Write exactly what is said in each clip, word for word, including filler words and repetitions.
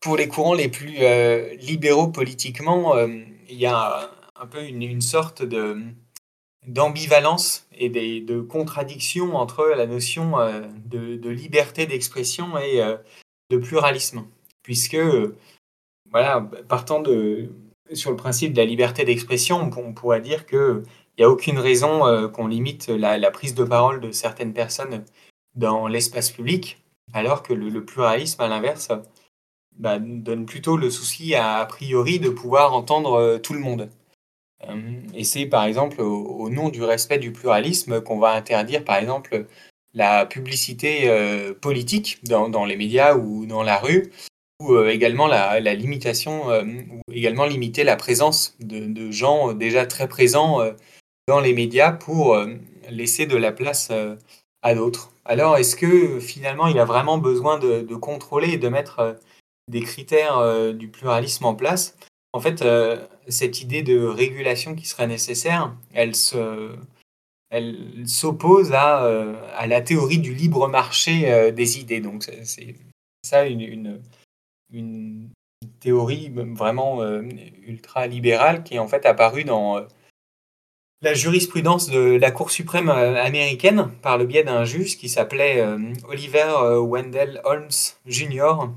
pour les courants les plus euh, libéraux politiquement, euh, il y a un peu une, une sorte de, d'ambivalence et des, de contradiction entre la notion euh, de, de liberté d'expression et euh, de pluralisme. Puisque, euh, voilà, partant de, sur le principe de la liberté d'expression, on, on pourrait dire qu'il n'y a aucune raison euh, qu'on limite la, la prise de parole de certaines personnes dans l'espace public, alors que le, le pluralisme, à l'inverse, bah, donne plutôt le souci, à, a priori, de pouvoir entendre euh, tout le monde. Euh, et c'est par exemple au, au nom du respect du pluralisme qu'on va interdire par exemple la publicité euh, politique dans, dans les médias ou dans la rue, ou euh, également la, la limitation, euh, ou également limiter la présence de, de gens déjà très présents euh, dans les médias pour euh, laisser de la place euh, à d'autres. Alors, est-ce que finalement il a vraiment besoin de, de contrôler et de mettre euh, des critères euh, du pluralisme en place? En fait, euh, cette idée de régulation qui serait nécessaire, elle se, elle s'oppose à, euh, à la théorie du libre marché euh, des idées. Donc, c'est c'est ça une, une, une théorie vraiment euh, ultra libérale qui est en fait apparue dans euh, la jurisprudence de la Cour suprême euh, américaine par le biais d'un juge qui s'appelait euh, Oliver euh, Wendell Holmes junior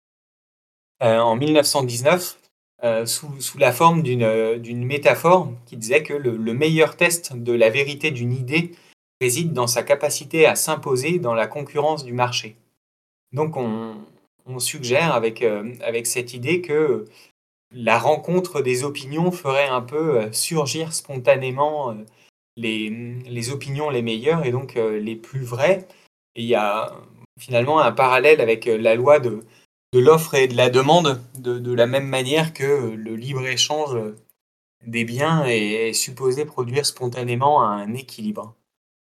euh, en mille neuf cent dix-neuf euh, sous, sous la forme d'une euh, d'une métaphore qui disait que le, le meilleur test de la vérité d'une idée réside dans sa capacité à s'imposer dans la concurrence du marché. Donc on, on suggère avec, euh, avec cette idée que la rencontre des opinions ferait un peu euh, surgir spontanément euh, les, les opinions les meilleures et donc euh, les plus vraies. Et il y a finalement un parallèle avec euh, la loi de, de l'offre et de la demande, de, de la même manière que le libre-échange des biens est, est supposé produire spontanément un équilibre.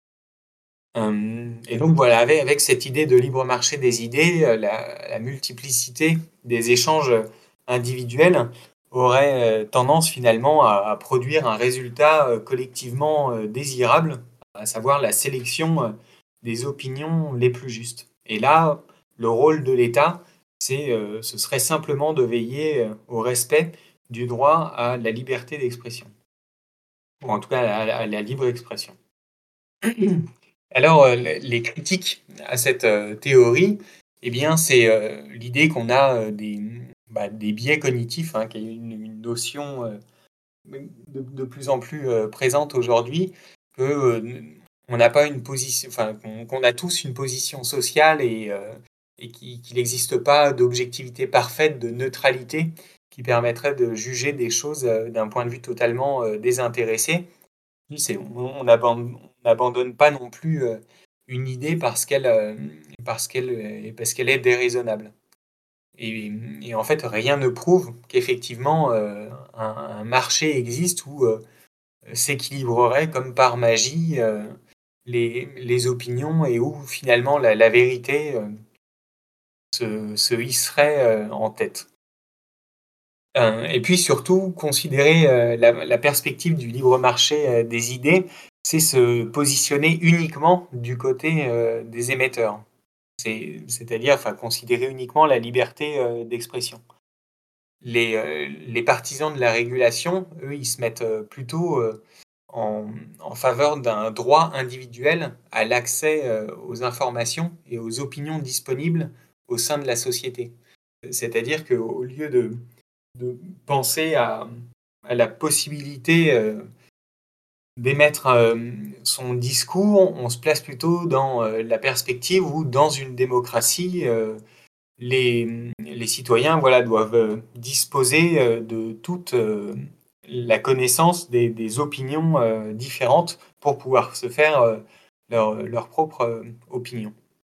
Euh, et donc voilà, avec, avec cette idée de libre marché des idées, euh, la, la multiplicité des échanges individuels aurait euh, tendance finalement à, à produire un résultat euh, collectivement euh, désirable, à savoir la sélection euh, des opinions les plus justes. Et là, le rôle de l'État, c'est, euh, ce serait simplement de veiller euh, au respect du droit à la liberté d'expression, ou en tout cas à, la- à la libre expression. Alors, euh, les critiques à cette euh, théorie, eh bien, c'est euh, l'idée qu'on a euh, des, bah, des biais cognitifs, hein, qui est une, une notion euh, de, de plus en plus euh, présente aujourd'hui, que euh, on n'a pas une position, enfin, qu'on qu'on a tous une position sociale et, euh, et qui- qu'il n'existe pas d'objectivité parfaite, de neutralité qui permettrait de juger des choses euh, d'un point de vue totalement euh, désintéressé. Oui, c'est, on n'abandonne pas non plus euh, une idée parce qu'elle euh, parce qu'elle est- parce qu'elle est déraisonnable. Et, et en fait, rien ne prouve qu'effectivement euh, un, un marché existe où euh, s'équilibrerait comme par magie euh, les, les opinions et où finalement la, la vérité euh, se, se hisserait euh, en tête. Euh, et puis surtout, considérer euh, la, la perspective du libre marché euh, des idées, c'est se positionner uniquement du côté euh, des émetteurs. C'est, c'est-à-dire, enfin, considérer uniquement la liberté euh, d'expression. Les, euh, les partisans de la régulation, eux, ils se mettent euh, plutôt euh, en, en faveur d'un droit individuel à l'accès euh, aux informations et aux opinions disponibles au sein de la société. C'est-à-dire qu'au lieu de, de penser à, à la possibilité euh, d'émettre euh, son discours, on se place plutôt dans euh, la perspective où, dans une démocratie, euh, les, les citoyens voilà, doivent euh, disposer euh, de toute euh, la connaissance des, des opinions euh, différentes pour pouvoir se faire euh, leur, leur propre euh, opinion.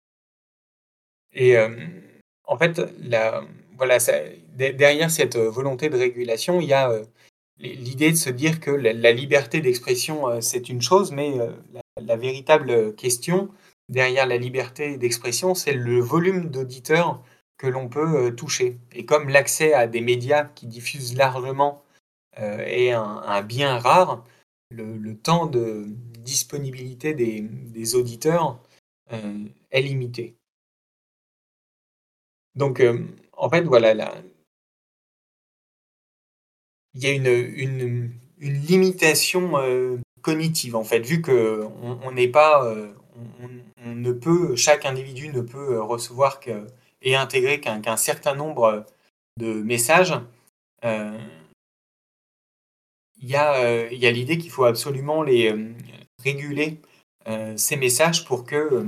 Et euh, en fait, la, voilà, ça, derrière cette volonté de régulation, il y a euh, l'idée de se dire que la, la liberté d'expression, euh, c'est une chose, mais euh, la, la véritable question derrière la liberté d'expression, c'est le volume d'auditeurs que l'on peut euh, toucher. Et comme l'accès à des médias qui diffusent largement euh, est un, un bien rare, le, le temps de disponibilité des, des auditeurs euh, est limité. Donc, euh, en fait, voilà, là, il y a une, une, une limitation euh, cognitive, en fait, vu que on on n'est pas, euh, on, on- on ne peut, chaque individu ne peut euh, recevoir que, et intégrer qu'un qu'un certain nombre de messages. euh, Il y a, euh, il y a l'idée qu'il faut absolument les euh, réguler euh, ces messages pour que euh,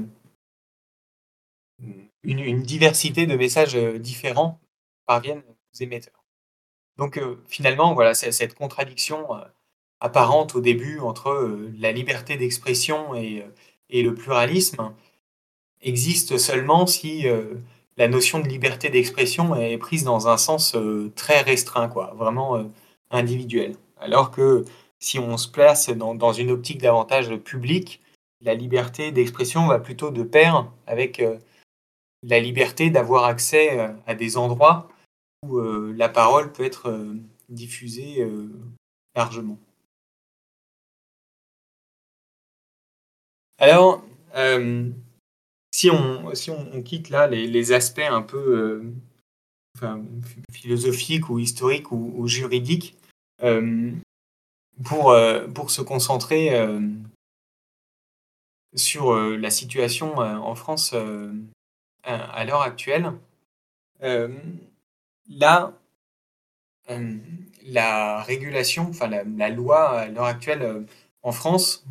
une, une diversité de messages euh, différents parviennent aux émetteurs. Donc euh, finalement, voilà, c'est cette contradiction euh, apparente au début entre euh, la liberté d'expression et, euh, et le pluralisme existe seulement si euh, la notion de liberté d'expression est prise dans un sens euh, très restreint, quoi, vraiment euh, individuel. Alors que si on se place dans, dans une optique davantage publique, la liberté d'expression va plutôt de pair avec euh, la liberté d'avoir accès euh, à des endroits où euh, la parole peut être euh, diffusée euh, largement. Alors, euh, si on, si on, on quitte là les, les aspects un peu euh, enfin, philosophiques ou historiques ou, ou juridiques, euh, pour, euh, pour se concentrer euh, sur euh, la situation euh, en France euh, à, à l'heure actuelle. Euh, Là, euh, la régulation, enfin la, la loi à l'heure actuelle euh, en France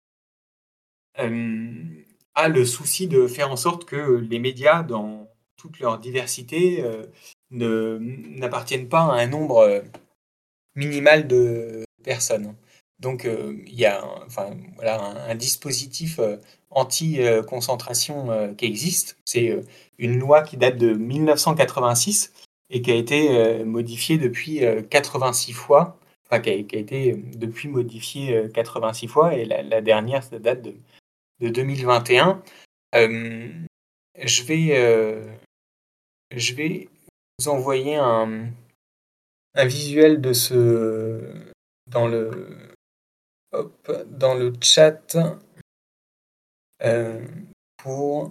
euh, a le souci de faire en sorte que les médias, dans toute leur diversité, euh, ne, n'appartiennent pas à un nombre euh, minimal de personnes. Donc, euh, il y a un, enfin, voilà, un, un dispositif euh, anti-concentration euh, qui existe. C'est euh, une loi qui date de mille neuf cent quatre-vingt-six et qui a été euh, modifiée depuis euh, quatre-vingt-six fois. Enfin, qui a, qui a été euh, depuis modifiée euh, quatre-vingt-six fois. Et la, la dernière, ça date de, de deux mille vingt et un. Euh, je vais, euh, je vais vous envoyer un, un visuel de ce dans le hop, dans le chat euh, pour.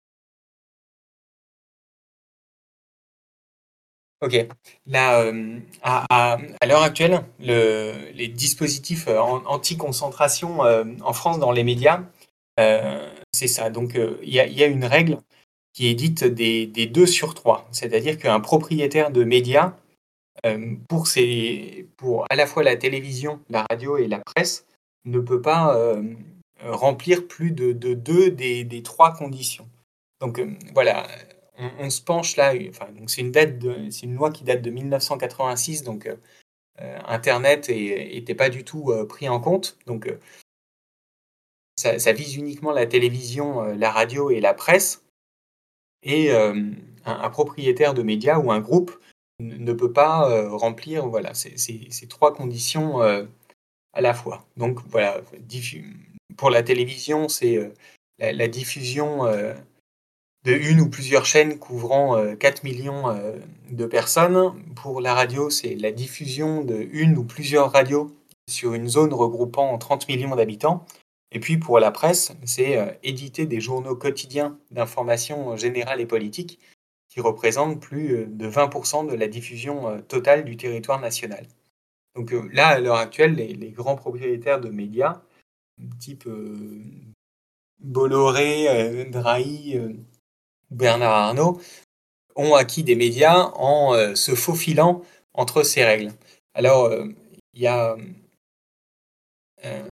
Ok. Là, euh, à, à, à l'heure actuelle, le, les dispositifs euh, an- anti-concentration euh, en France dans les médias, euh, c'est ça. Donc, euh, il y a, il y a une règle qui est dite des, des deux sur trois. C'est-à-dire qu'un propriétaire de médias, euh, pour, ses, pour à la fois la télévision, la radio et la presse, ne peut pas euh, remplir plus de, de deux des, des trois conditions. Donc euh, voilà, on, on se penche là, enfin, donc c'est une date de, c'est une loi qui date de mille neuf cent quatre-vingt-six, donc euh, Internet n'était pas du tout euh, pris en compte. Donc euh, ça, ça vise uniquement la télévision, euh, la radio et la presse. Et euh, un, un propriétaire de médias ou un groupe n- ne peut pas euh, remplir voilà, ces, ces- ces trois conditions euh, à la fois. Donc voilà, diffu- pour la télévision, c'est euh, la, la diffusion euh, de une ou plusieurs chaînes couvrant euh, quatre millions euh, de personnes. Pour la radio, c'est la diffusion de une ou plusieurs radios sur une zone regroupant trente millions d'habitants. Et puis pour la presse, c'est euh, éditer des journaux quotidiens d'information générale et politique qui représentent plus euh, de vingt pour cent de la diffusion euh, totale du territoire national. Donc euh, là, à l'heure actuelle, les, les grands propriétaires de médias, type euh, Bolloré, euh, Drahi, euh, Bernard Arnault, ont acquis des médias en euh, se faufilant entre ces règles. Alors, euh, il y a, euh,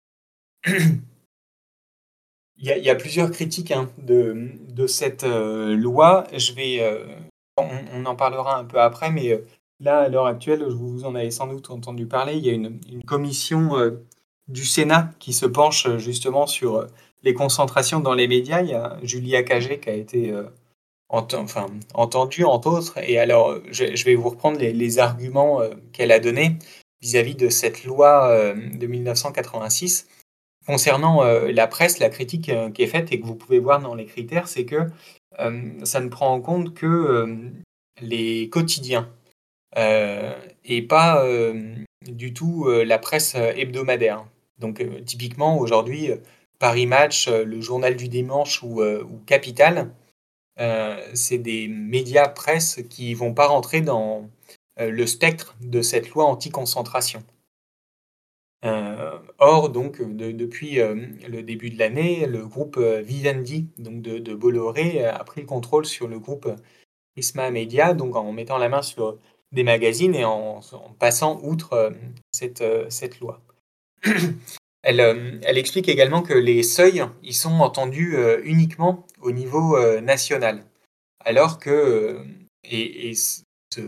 il y a, il y a plusieurs critiques hein, de, de cette euh, loi. Je vais, euh, on, on en parlera un peu après, mais euh, là, à l'heure actuelle, vous en avez sans doute entendu parler, il y a une, une commission euh, du Sénat qui se penche euh, justement sur euh, les concentrations dans les médias. Il y a Julia Cagé qui a été euh, ent- enfin, entendue, entre autres. Et alors, euh, je, je vais vous reprendre les, les arguments euh, qu'elle a donnés vis-à-vis de cette loi euh, de mille neuf cent quatre-vingt-six. Concernant euh, la presse, la critique euh, qui est faite et que vous pouvez voir dans les critères, c'est que euh, ça ne prend en compte que euh, les quotidiens euh, et pas euh, du tout euh, la presse euh, hebdomadaire. Donc euh, typiquement aujourd'hui, euh, Paris Match, euh, le journal du dimanche ou, euh, ou Capital euh, c'est des médias presse qui vont pas rentrer dans euh, le spectre de cette loi anti-concentration. Euh, or, donc, de- depuis euh, le début de l'année, le groupe euh, Vivendi, donc de, de Bolloré, a pris le contrôle sur le groupe Prisma Media, donc en mettant la main sur des magazines et en, en passant outre euh, cette, euh, cette loi. Elle, euh, elle explique également que les seuils, ils sont entendus euh, uniquement au niveau euh, national, alors que euh, et, et ce-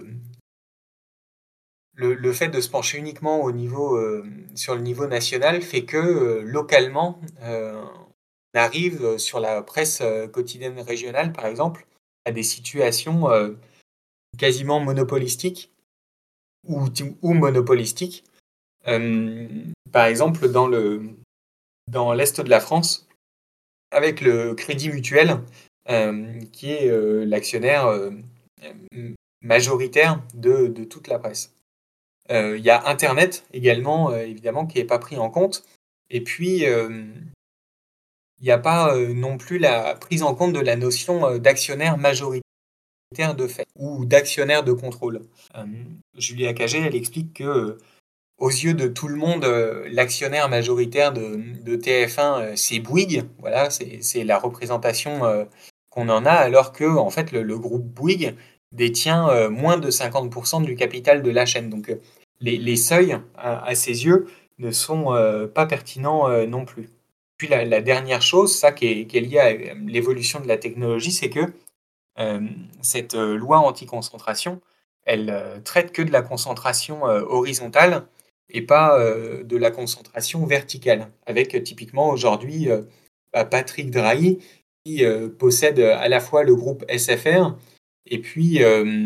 le, le fait de se pencher uniquement au niveau, euh, sur le niveau national fait que euh, localement, euh, on arrive euh, sur la presse euh, quotidienne régionale, par exemple, à des situations euh, quasiment monopolistiques ou, ou monopolistiques. Euh, Par exemple, dans le, dans l'Est de la France, avec le Crédit Mutuel, euh, qui est euh, l'actionnaire euh, majoritaire de, de toute la presse. Euh, Il y a Internet également, euh, évidemment, qui n'est pas pris en compte. Et puis, euh, il n'y a pas euh, non plus la prise en compte de la notion euh, d'actionnaire majoritaire de fait ou d'actionnaire de contrôle. Euh, Julia Cagé, elle explique que euh, aux yeux de tout le monde, euh, l'actionnaire majoritaire de, de T F un, euh, c'est Bouygues. Voilà, c'est c'est la représentation euh, qu'on en a, alors que en fait, le, le groupe Bouygues détient euh, moins de cinquante pour cent du capital de la chaîne. Donc, euh, les, les seuils, à, à ses yeux, ne sont euh, pas pertinents euh, non plus. Puis la, la dernière chose, ça qui est, qui est liée à euh, l'évolution de la technologie, c'est que euh, cette euh, loi anti-concentration, elle euh, traite que de la concentration euh, horizontale et pas euh, de la concentration verticale. Avec euh, typiquement aujourd'hui euh, bah, Patrick Drahi qui euh, possède à la fois le groupe S F R et puis euh,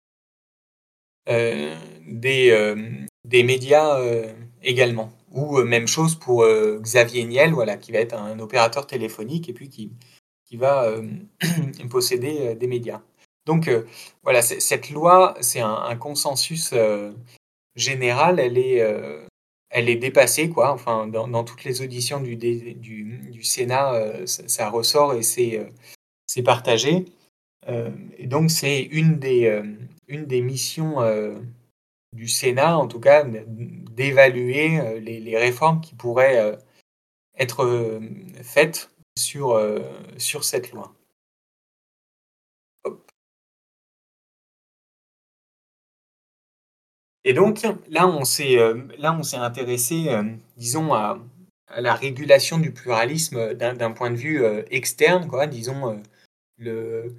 euh, des, euh, des médias euh, également. Ou euh, même chose pour euh, Xavier Niel, voilà, qui va être un opérateur téléphonique et puis qui, qui va euh, posséder euh, des médias. Donc euh, voilà, c- cette loi, c'est un, un consensus euh, général, elle est, euh, elle est dépassée, quoi. Enfin, dans, dans toutes les auditions du, dé- du, du Sénat, euh, ça, ça ressort et c'est euh, c'est partagé. Euh, et donc c'est une des, euh, une des missions euh, du Sénat, en tout cas, d'évaluer euh, les, les réformes qui pourraient euh, être euh, faites sur, euh, sur cette loi. Et donc, là, on s'est euh, là, on s'est intéressé, euh, disons, à, à la régulation du pluralisme d'un d'un point de vue euh, externe, quoi, disons, euh, le,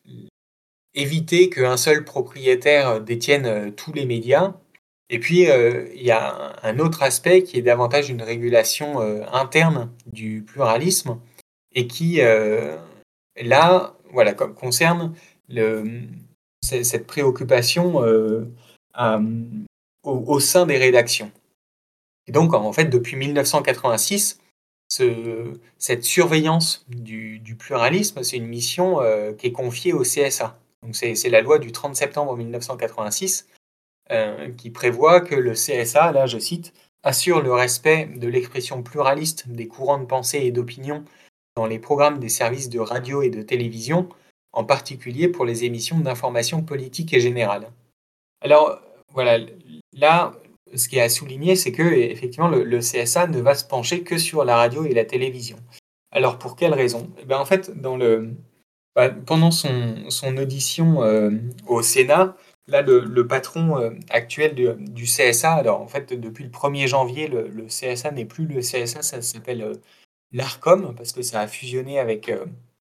éviter qu'un seul propriétaire détienne euh, tous les médias. Et puis, euh, il y a un, un autre aspect qui est davantage une régulation euh, interne du pluralisme et qui, euh, là, voilà, co- concerne le, c- cette préoccupation euh, à- au, au sein des rédactions. Et donc, en fait, depuis mille neuf cent quatre-vingt-six, ce- cette surveillance du, du pluralisme, c'est une mission euh, qui est confiée au C S A. Donc, c'est c'est la loi du trente septembre mille neuf cent quatre-vingt-six euh, qui prévoit que le C S A, là, je cite, assure le respect de l'expression pluraliste des courants de pensée et d'opinion dans les programmes des services de radio et de télévision, en particulier pour les émissions d'information politique et générale. Alors, voilà, là, ce qui est à souligner, c'est que effectivement, le, le C S A ne va se pencher que sur la radio et la télévision. Alors, pour quelle raison? Eh ben, en fait, dans le, bah, pendant son, son audition euh, au Sénat, là, le, le patron euh, actuel du, du C S A, alors en fait, depuis le premier janvier, le, le C S A n'est plus le C S A, ça s'appelle euh, l'ARCOM, parce que ça a fusionné avec, euh,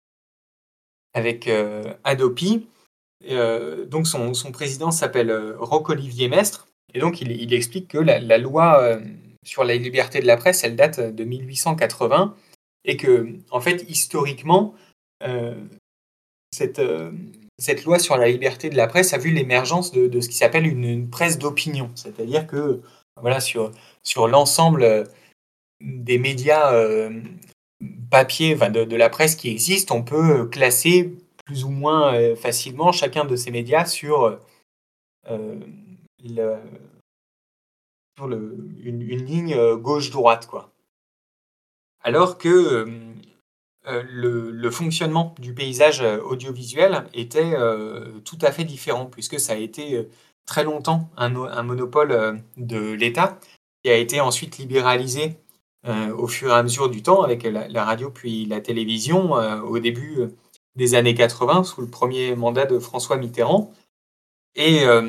avec euh, Adopi. Euh, donc son, son président s'appelle euh, Roch-Olivier Mestre, et donc il, il explique que la, la loi euh, sur la liberté de la presse, elle date de mille huit cent quatre-vingts, et que, en fait, historiquement, euh, cette, euh, cette loi sur la liberté de la presse a vu l'émergence de, de ce qui s'appelle une, une presse d'opinion, c'est-à-dire que, voilà, sur, sur l'ensemble euh, des médias euh, papier, enfin de, de la presse qui existe, on peut classer plus ou moins euh, facilement chacun de ces médias sur, euh, le- sur le- une, une ligne euh, gauche-droite, quoi. Alors que euh, euh, le, le fonctionnement du paysage euh, audiovisuel était euh, tout à fait différent, puisque ça a été euh, très longtemps un, o- un monopole euh, de l'État, qui a été ensuite libéralisé euh, au fur et à mesure du temps avec la, la radio puis la télévision euh, au début euh, des années quatre-vingts, sous le premier mandat de François Mitterrand. Et euh,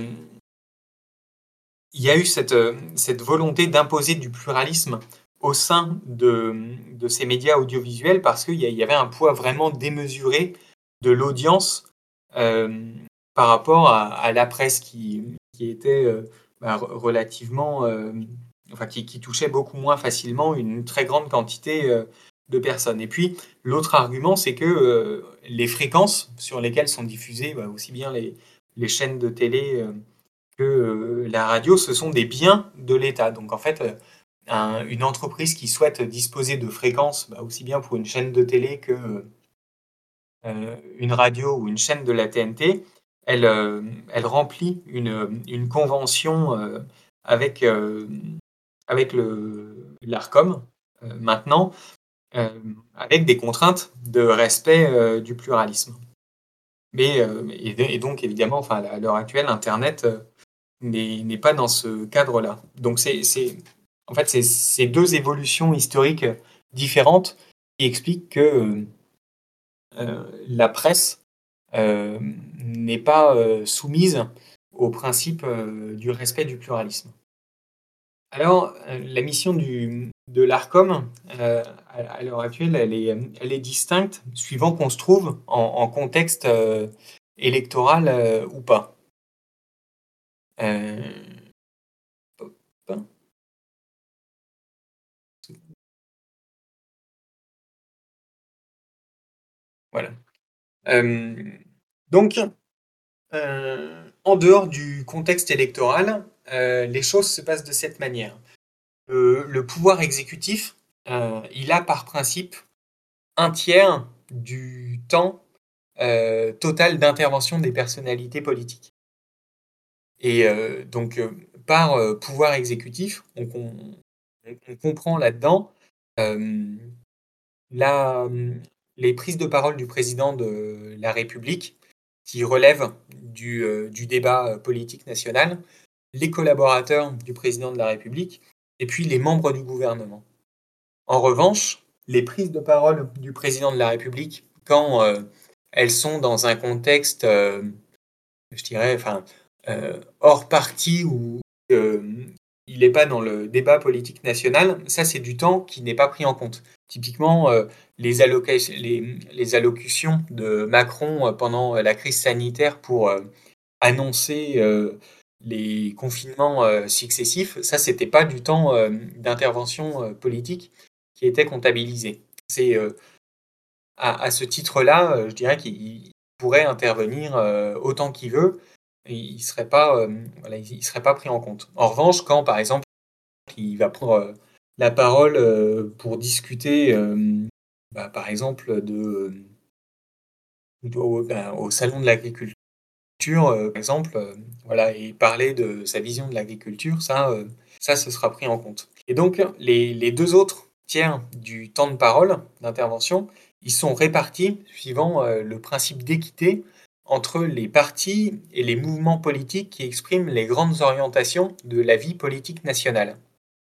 il y a eu cette, euh, cette volonté d'imposer du pluralisme au sein de, de ces médias audiovisuels parce qu'il y, a- il y avait un poids vraiment démesuré de l'audience euh, par rapport à, à la presse qui, qui était euh, bah, re- relativement, euh, enfin qui, qui touchait beaucoup moins facilement une très grande quantité euh, de personnes. Et puis l'autre argument, c'est que euh, les fréquences sur lesquelles sont diffusées bah, aussi bien les, les chaînes de télé euh, que euh, la radio, ce sont des biens de l'État. Donc en fait, euh, un- une entreprise qui souhaite disposer de fréquences, bah, aussi bien pour une chaîne de télé que euh, une radio ou une chaîne de la T N T, elle, euh, elle remplit une, une convention euh, avec, euh, avec le, l'ARCOM euh, maintenant, euh, avec des contraintes de respect euh, du pluralisme. Mais, euh, et, et donc évidemment, enfin, à l'heure actuelle, Internet euh, n'est n'est pas dans ce cadre-là. Donc c'est, c'est, en fait, c'est ces deux évolutions historiques différentes qui expliquent que euh, la presse euh, n'est pas euh, soumise au principe euh, du respect du pluralisme. Alors, euh, la mission du, de l'ARCOM, euh, à, à l'heure actuelle, elle est, elle est distincte suivant qu'on se trouve en, en contexte euh, électoral euh, ou pas. Euh, voilà. Euh, donc, euh, en dehors du contexte électoral, euh, les choses se passent de cette manière. Le, le pouvoir exécutif, euh, il a par principe un tiers du temps euh, total d'intervention des personnalités politiques. Et euh, donc, euh, par euh, pouvoir exécutif, on, on- on comprend là-dedans euh, la, les prises de parole du président de la République qui relèvent du, euh, du débat euh, politique national, les collaborateurs du président de la République et puis les membres du gouvernement. En revanche, les prises de parole du président de la République, quand euh, elles sont dans un contexte, euh, je dirais, enfin, euh, hors parti ou euh, il n'est pas dans le débat politique national, ça c'est du temps qui n'est pas pris en compte. Typiquement, euh, les, alloca- les, les allocutions de Macron euh, pendant la crise sanitaire pour euh, annoncer euh, les confinements euh, successifs, ça c'était pas du temps euh, d'intervention euh, politique qui était comptabilisé. C'est euh, à, à ce titre-là, euh, je dirais qu'il pourrait intervenir euh, autant qu'il veut, et il serait pas, euh, voilà, il, il serait pas pris en compte. En revanche, quand par exemple il va prendre euh, la parole euh, pour discuter, euh, bah, par exemple de, de- au, ben, au salon de l'agriculture, euh, par exemple, euh, voilà, et parler de sa vision de l'agriculture, ça, euh, ça, ce sera pris en compte. Et donc les, les deux autres tiers du temps de parole, d'intervention, ils sont répartis suivant euh, le principe d'équité entre les partis et les mouvements politiques qui expriment les grandes orientations de la vie politique nationale.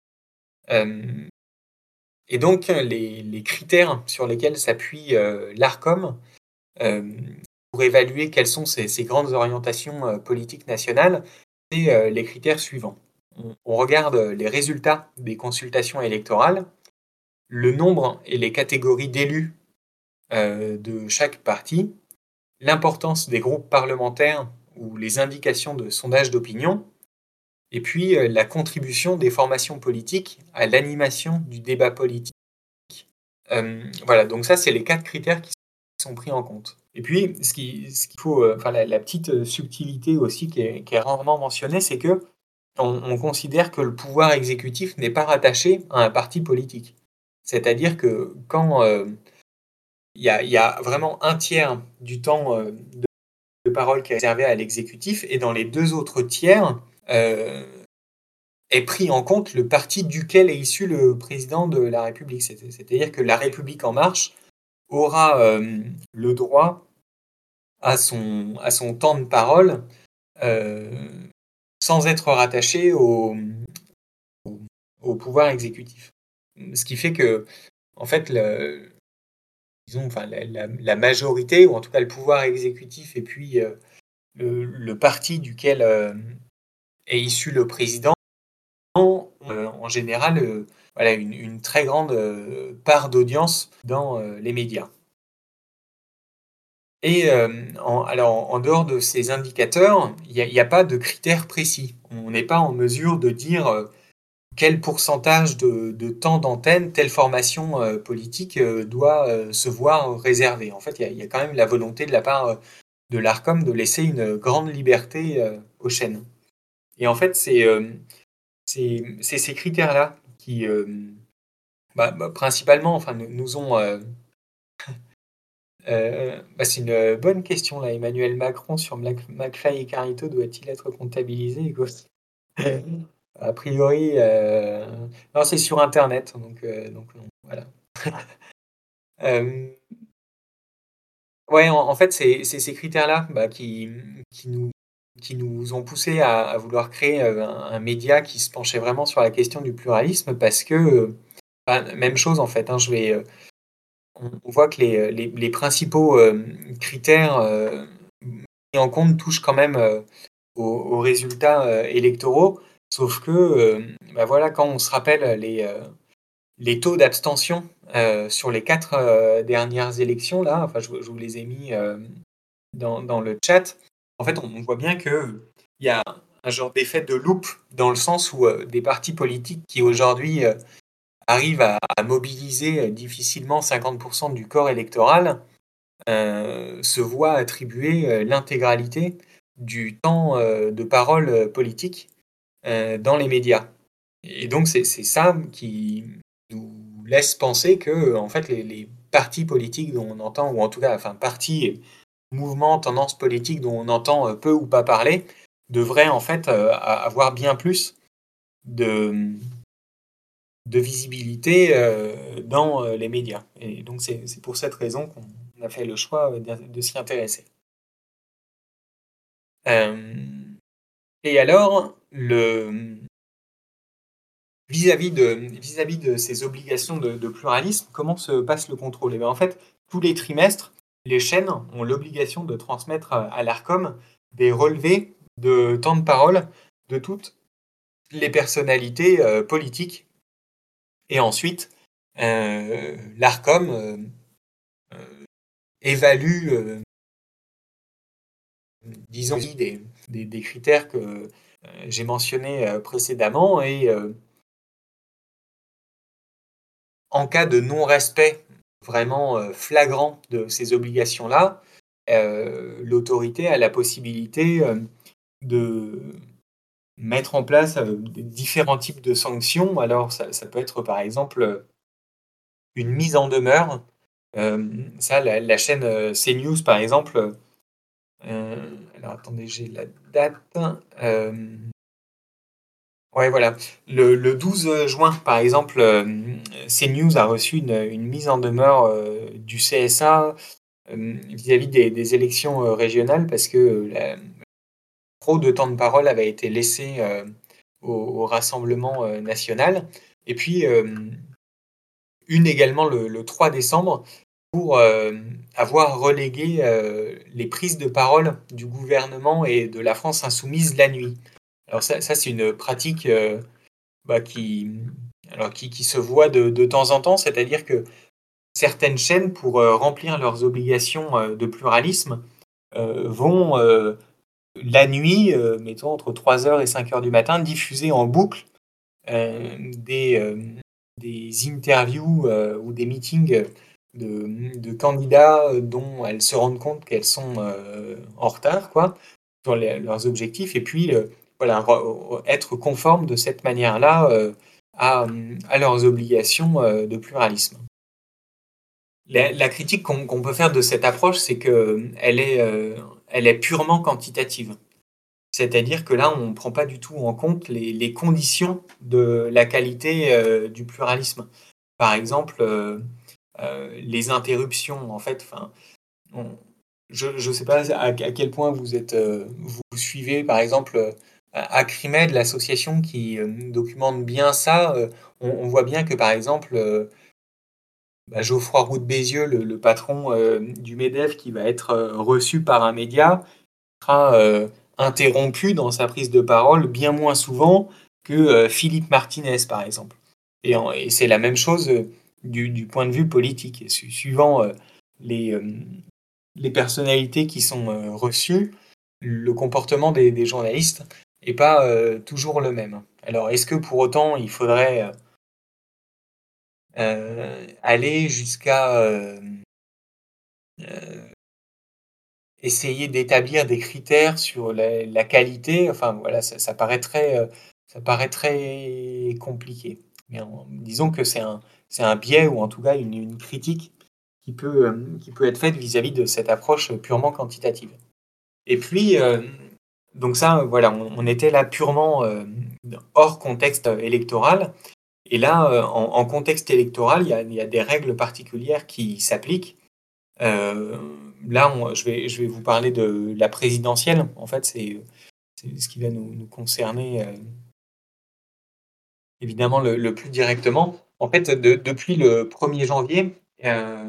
Euh, et donc, les, les critères sur lesquels s'appuie euh, l'ARCOM euh, pour évaluer quelles sont ces, ces grandes orientations euh, politiques nationales, c'est euh, les critères suivants. On, on regarde les résultats des consultations électorales, le nombre et les catégories d'élus euh, de chaque parti, l'importance des groupes parlementaires ou les indications de sondages d'opinion, et puis euh, la contribution des formations politiques à l'animation du débat politique. Euh, voilà, donc ça, c'est les quatre critères qui sont pris en compte. Et puis, ce qui, ce qu'il faut, euh, enfin, la, la petite euh, subtilité aussi qui est, qui est rarement mentionnée, c'est que on, on considère que le pouvoir exécutif n'est pas rattaché à un parti politique. C'est-à-dire que quand euh, il y a, il y a vraiment un tiers du temps euh, de, de parole qui est réservé à l'exécutif, et dans les deux autres tiers, euh, est pris en compte le parti duquel est issu le président de la République. C'est- C'est-à-dire que La République En Marche aura euh, le droit à son, à son temps de parole euh, sans être rattaché au, au, au pouvoir exécutif. Ce qui fait que, en fait, le, disons, enfin, la, la, la majorité, ou en tout cas le pouvoir exécutif, et puis euh, le, le parti duquel euh, est issu le président, ont euh, en général euh, voilà, une, une très grande euh, part d'audience dans euh, les médias. Et euh, en, alors, en dehors de ces indicateurs, il n'y a, a, pas de critères précis. On n'est pas en mesure de dire euh, quel pourcentage de, de temps d'antenne telle formation euh, politique euh, doit euh, se voir réservée. En fait, il y, y, a quand même la volonté de la part euh, de l'Arcom de laisser une grande liberté euh, aux chaînes. Et en fait, c'est euh, ces critères-là qui, euh, bah, bah, principalement, enfin, nous, nous ont... Euh, euh, bah, c'est une bonne question, là. Emmanuel Macron sur McFly et Carito doit-il être comptabilisé? A priori, euh... non, c'est sur Internet, donc, euh, donc non, voilà. euh... Ouais, en, en fait, c'est ces critères-là bah, qui, qui, nous, qui nous ont poussé à, à vouloir créer un, un média qui se penchait vraiment sur la question du pluralisme, parce que, euh, bah, même chose en fait, hein, je vais, euh, on, on voit que les, les, les principaux euh, critères euh, mis en compte touchent quand même euh, aux, aux résultats euh, électoraux, sauf que, euh, bah, voilà, quand on se rappelle les... Euh, les taux d'abstention euh, sur les quatre euh, dernières élections, là, enfin, je, je vous les ai mis euh, dans, dans le chat. En fait, on, on voit bien qu'il y a un genre d'effet de loupe dans le sens où euh, des partis politiques qui aujourd'hui euh, arrivent à, à mobiliser euh, difficilement cinquante pour cent du corps électoral euh, se voient attribuer euh, l'intégralité du temps euh, de parole euh, politique euh, dans les médias. Et donc, c'est ça qui nous laisse penser que, en fait, les, les partis politiques dont on entend, ou en tout cas, enfin, partis, mouvements, tendances politiques dont on entend peu ou pas parler, devraient, en fait, euh, avoir bien plus de, de visibilité euh, dans euh, les médias. Et donc, c'est pour cette raison qu'on a fait le choix de, de s'y intéresser. Euh, et alors, le vis-à-vis de, vis-à-vis de ces obligations de, de pluralisme, comment se passe le contrôle? Et bien, en fait, tous les trimestres, les chaînes ont l'obligation de transmettre à l'Arcom des relevés de temps de parole de toutes les personnalités euh, politiques. Et ensuite, euh, l'Arcom euh, euh, évalue, euh, disons, des, des, des critères que euh, j'ai mentionnés euh, précédemment et euh, en cas de non-respect vraiment euh, flagrant de ces obligations-là, euh, l'autorité a la possibilité euh, de mettre en place euh, différents types de sanctions. Alors, ça, ça peut être par exemple une mise en demeure. Euh, ça, la, la chaîne euh, CNews, par exemple, euh, alors attendez, j'ai la date. Euh, Ouais, voilà. Le, le douze juin, par exemple, euh, CNews a reçu une, une mise en demeure euh, du C S A euh, vis-à-vis des, des élections euh, régionales parce que euh, la, trop de temps de parole avait été laissé euh, au, au Rassemblement euh, national. Et puis, euh, une également le, le trois décembre pour euh, avoir relégué euh, les prises de parole du gouvernement et de la France insoumise la nuit. Alors ça, ça c'est une pratique euh, bah, qui, alors qui, qui se voit de, de temps en temps, c'est-à-dire que certaines chaînes, pour euh, remplir leurs obligations euh, de pluralisme, euh, vont euh, la nuit, euh, mettons entre trois heures et cinq heures du matin, diffuser en boucle euh, des, euh, des interviews euh, ou des meetings de, de candidats dont elles se rendent compte qu'elles sont euh, en retard quoi, sur les, leurs objectifs, et puis euh, voilà, être conforme de cette manière-là euh, à, à leurs obligations euh, de pluralisme. La, la critique qu'on qu'on peut faire de cette approche, c'est qu'elle est, euh, elle est purement quantitative. C'est-à-dire que là, on ne prend pas du tout en compte les, les conditions de la qualité euh, du pluralisme. Par exemple, euh, euh, les interruptions, en fait. Enfin, on- je ne sais pas à, à quel point vous êtes, euh, vous suivez, par exemple, euh, Acrimed, l'association qui euh, documente bien ça. Euh, on, on voit bien que, par exemple, euh, bah, Geoffroy Roux de Bézieux, le, le patron euh, du MEDEF, qui va être euh, reçu par un média, sera euh, interrompu dans sa prise de parole bien moins souvent que euh, Philippe Martinez, par exemple. Et, en- et c'est la même chose euh, du, du point de vue politique. Et su- suivant euh, les, euh, les personnalités qui sont euh, reçues, le comportement des, des journalistes n'est pas euh, toujours le même. Alors, est-ce que pour autant, il faudrait euh, aller jusqu'à euh, euh, essayer d'établir des critères sur la, la qualité? Enfin, voilà, ça, ça paraît très, euh, ça paraît très compliqué. Mais en- disons que c'est un, c'est un biais ou en tout cas une, une critique qui peut, euh, qui peut être faite vis-à-vis de cette approche purement quantitative. Et puis, euh, donc ça, voilà, on, on était là purement euh, hors contexte électoral. Et là, euh, en, en contexte électoral, il y a, il y a des règles particulières qui s'appliquent. Euh, Là, on- je vais, je vais vous parler de la présidentielle. En fait, c'est c'est ce qui va nous, nous concerner euh, évidemment le, le plus directement. En fait, de- depuis le premier janvier, euh,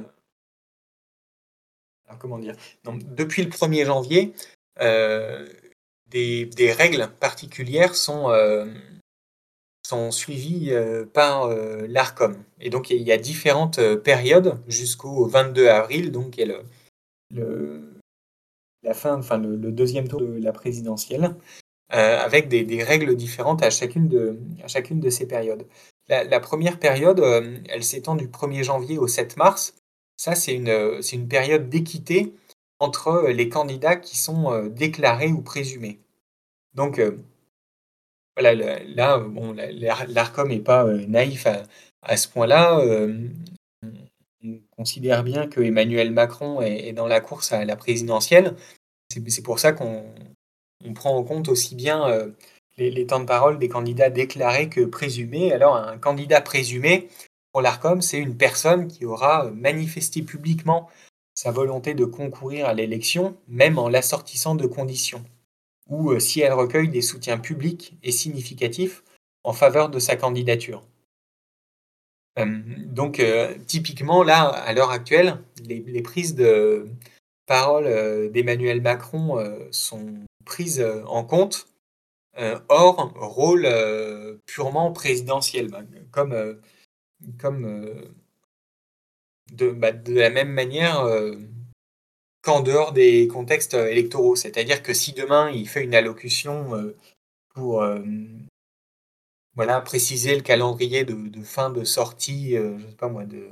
alors comment dire? Non, depuis le premier janvier, euh, des, des règles particulières sont, euh, sont suivies euh, par euh, l'Arcom. Et donc, il y a différentes euh, périodes jusqu'au vingt-deux avril, donc qui est le, le- la fin, enfin le, le deuxième tour de la présidentielle, euh, avec des, des règles différentes à chacune de, à chacune de ces périodes. La, la première période, euh, elle s'étend du premier janvier au sept mars. Ça, c'est une, c'est une période d'équité entre les candidats qui sont euh, déclarés ou présumés. Donc, euh, voilà, là, là, bon, la- la- l'Arcom n'est pas euh, naïf à, à ce point-là. Euh, on on considère bien que Emmanuel Macron est, est dans la course à la présidentielle. C'est c'est pour ça qu'on on prend en compte aussi bien euh, les, les temps de parole des candidats déclarés que présumés. Alors, un candidat présumé, pour l'Arcom, c'est une personne qui aura manifesté publiquement sa volonté de concourir à l'élection, même en l'assortissant de conditions, ou euh, si elle recueille des soutiens publics et significatifs en faveur de sa candidature. Euh, donc, euh, typiquement, là, à l'heure actuelle, les, les prises de parole euh, d'Emmanuel Macron euh, sont prises euh, en compte, euh, hors rôle euh, purement présidentiel, bah, comme, euh, comme euh, de, bah, de la même manière euh, qu'en dehors des contextes euh, électoraux. C'est-à-dire que si demain il fait une allocution euh, pour euh, voilà, préciser le calendrier de, de fin de sortie, euh, je sais pas moi, de,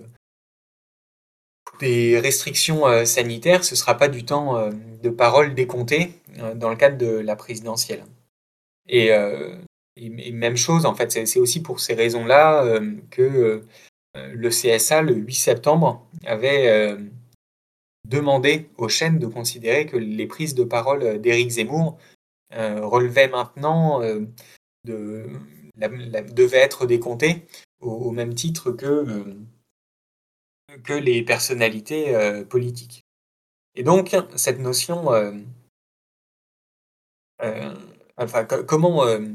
des restrictions euh, sanitaires, ce ne sera pas du temps euh, de parole décompté euh, dans le cadre de la présidentielle. Et, euh, et, et même chose, en fait, c'est c'est aussi pour ces raisons-là euh, que euh, le C S A, le huit septembre, avait euh, demandé aux chaînes de considérer que les prises de parole d'Éric Zemmour euh, relevaient maintenant euh, de, la, la- devaient être décomptées au, au même titre que, euh, que les personnalités euh, politiques. Et donc, cette notion, euh, euh, enfin, co- comment, euh,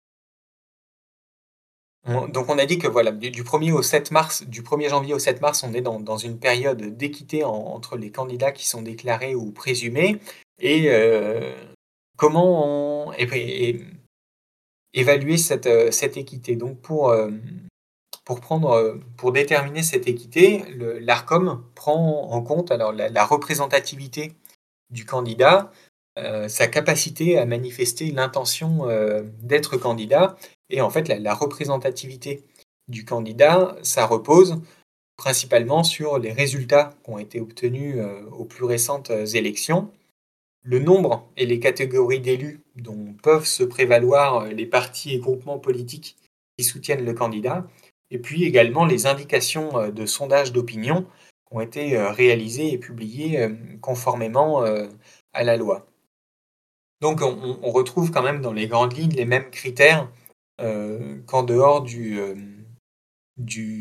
on- donc on a dit que voilà, du, du premier au sept mars, du premier janvier au sept mars, on est dans, dans une période d'équité en- entre les candidats qui sont déclarés ou présumés. Et euh, comment on, et- et- évaluer cette, euh, cette équité? Donc, pour, euh, pour prendre, euh, pour déterminer cette équité, le- l'Arcom prend en compte alors la, la représentativité du candidat, euh, sa capacité à manifester l'intention euh, d'être candidat. Et en fait, la, la représentativité du candidat, ça repose principalement sur les résultats qui ont été obtenus euh, aux plus récentes euh, élections, le nombre et les catégories d'élus dont peuvent se prévaloir euh, les partis et groupements politiques qui soutiennent le candidat, et puis également les indications euh, de sondages d'opinion qui ont été euh, réalisées et publiées euh, conformément euh, à la loi. Donc on, on retrouve quand même dans les grandes lignes les mêmes critères euh, qu'en dehors du, euh, du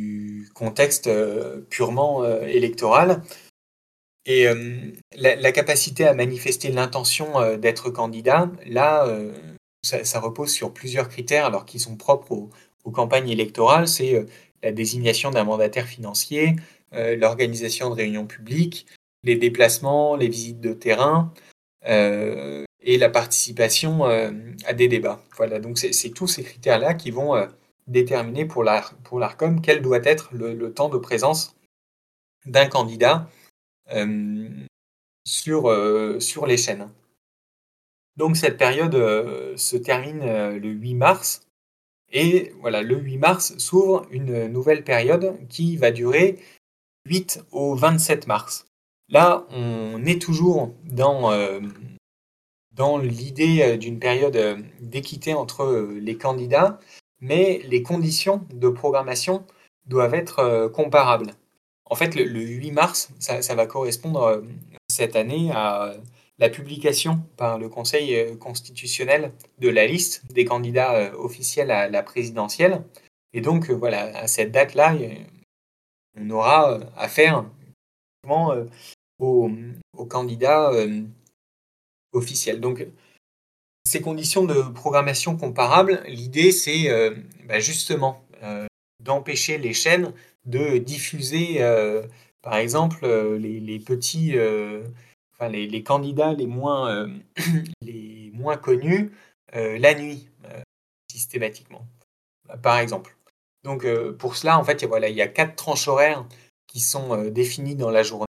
du contexte euh, purement euh, électoral. Et euh, la, la capacité à manifester l'intention euh, d'être candidat, là, euh, ça, ça repose sur plusieurs critères, alors qui sont propres aux, aux campagnes électorales. C'est euh, la désignation d'un mandataire financier, euh, l'organisation de réunions publiques, les déplacements, les visites de terrain, euh, et la participation euh, à des débats. Voilà, donc c'est c'est tous ces critères-là qui vont euh, déterminer pour l'Ar- pour l'ARCOM quel doit être le, le temps de présence d'un candidat euh, sur, euh, sur les chaînes. Donc cette période euh, se termine euh, le huit mars. Et voilà, le huit mars s'ouvre une nouvelle période qui va durer huit au vingt-sept mars. Là, on est toujours dans, euh, dans l'idée euh, d'une période euh, d'équité entre euh, les candidats, mais les conditions de programmation doivent être euh, comparables. En fait, le, le huit mars, ça, ça va correspondre euh, cette année à la publication par le Conseil euh, constitutionnel de la liste des candidats euh, officiels à la présidentielle. Et donc, euh, voilà, à cette date-là, euh, on aura euh, affaire vraiment, euh, aux, aux candidats euh, officiels. Donc, ces conditions de programmation comparables, l'idée, c'est euh, bah, justement euh, d'empêcher les chaînes de diffuser, euh, par exemple, euh, les, les petits, euh, enfin, les, les candidats les moins, euh, les moins connus euh, la nuit, euh, systématiquement, par exemple. Donc, euh, pour cela, en fait, voilà, il y a quatre tranches horaires qui sont euh, définies dans la journée.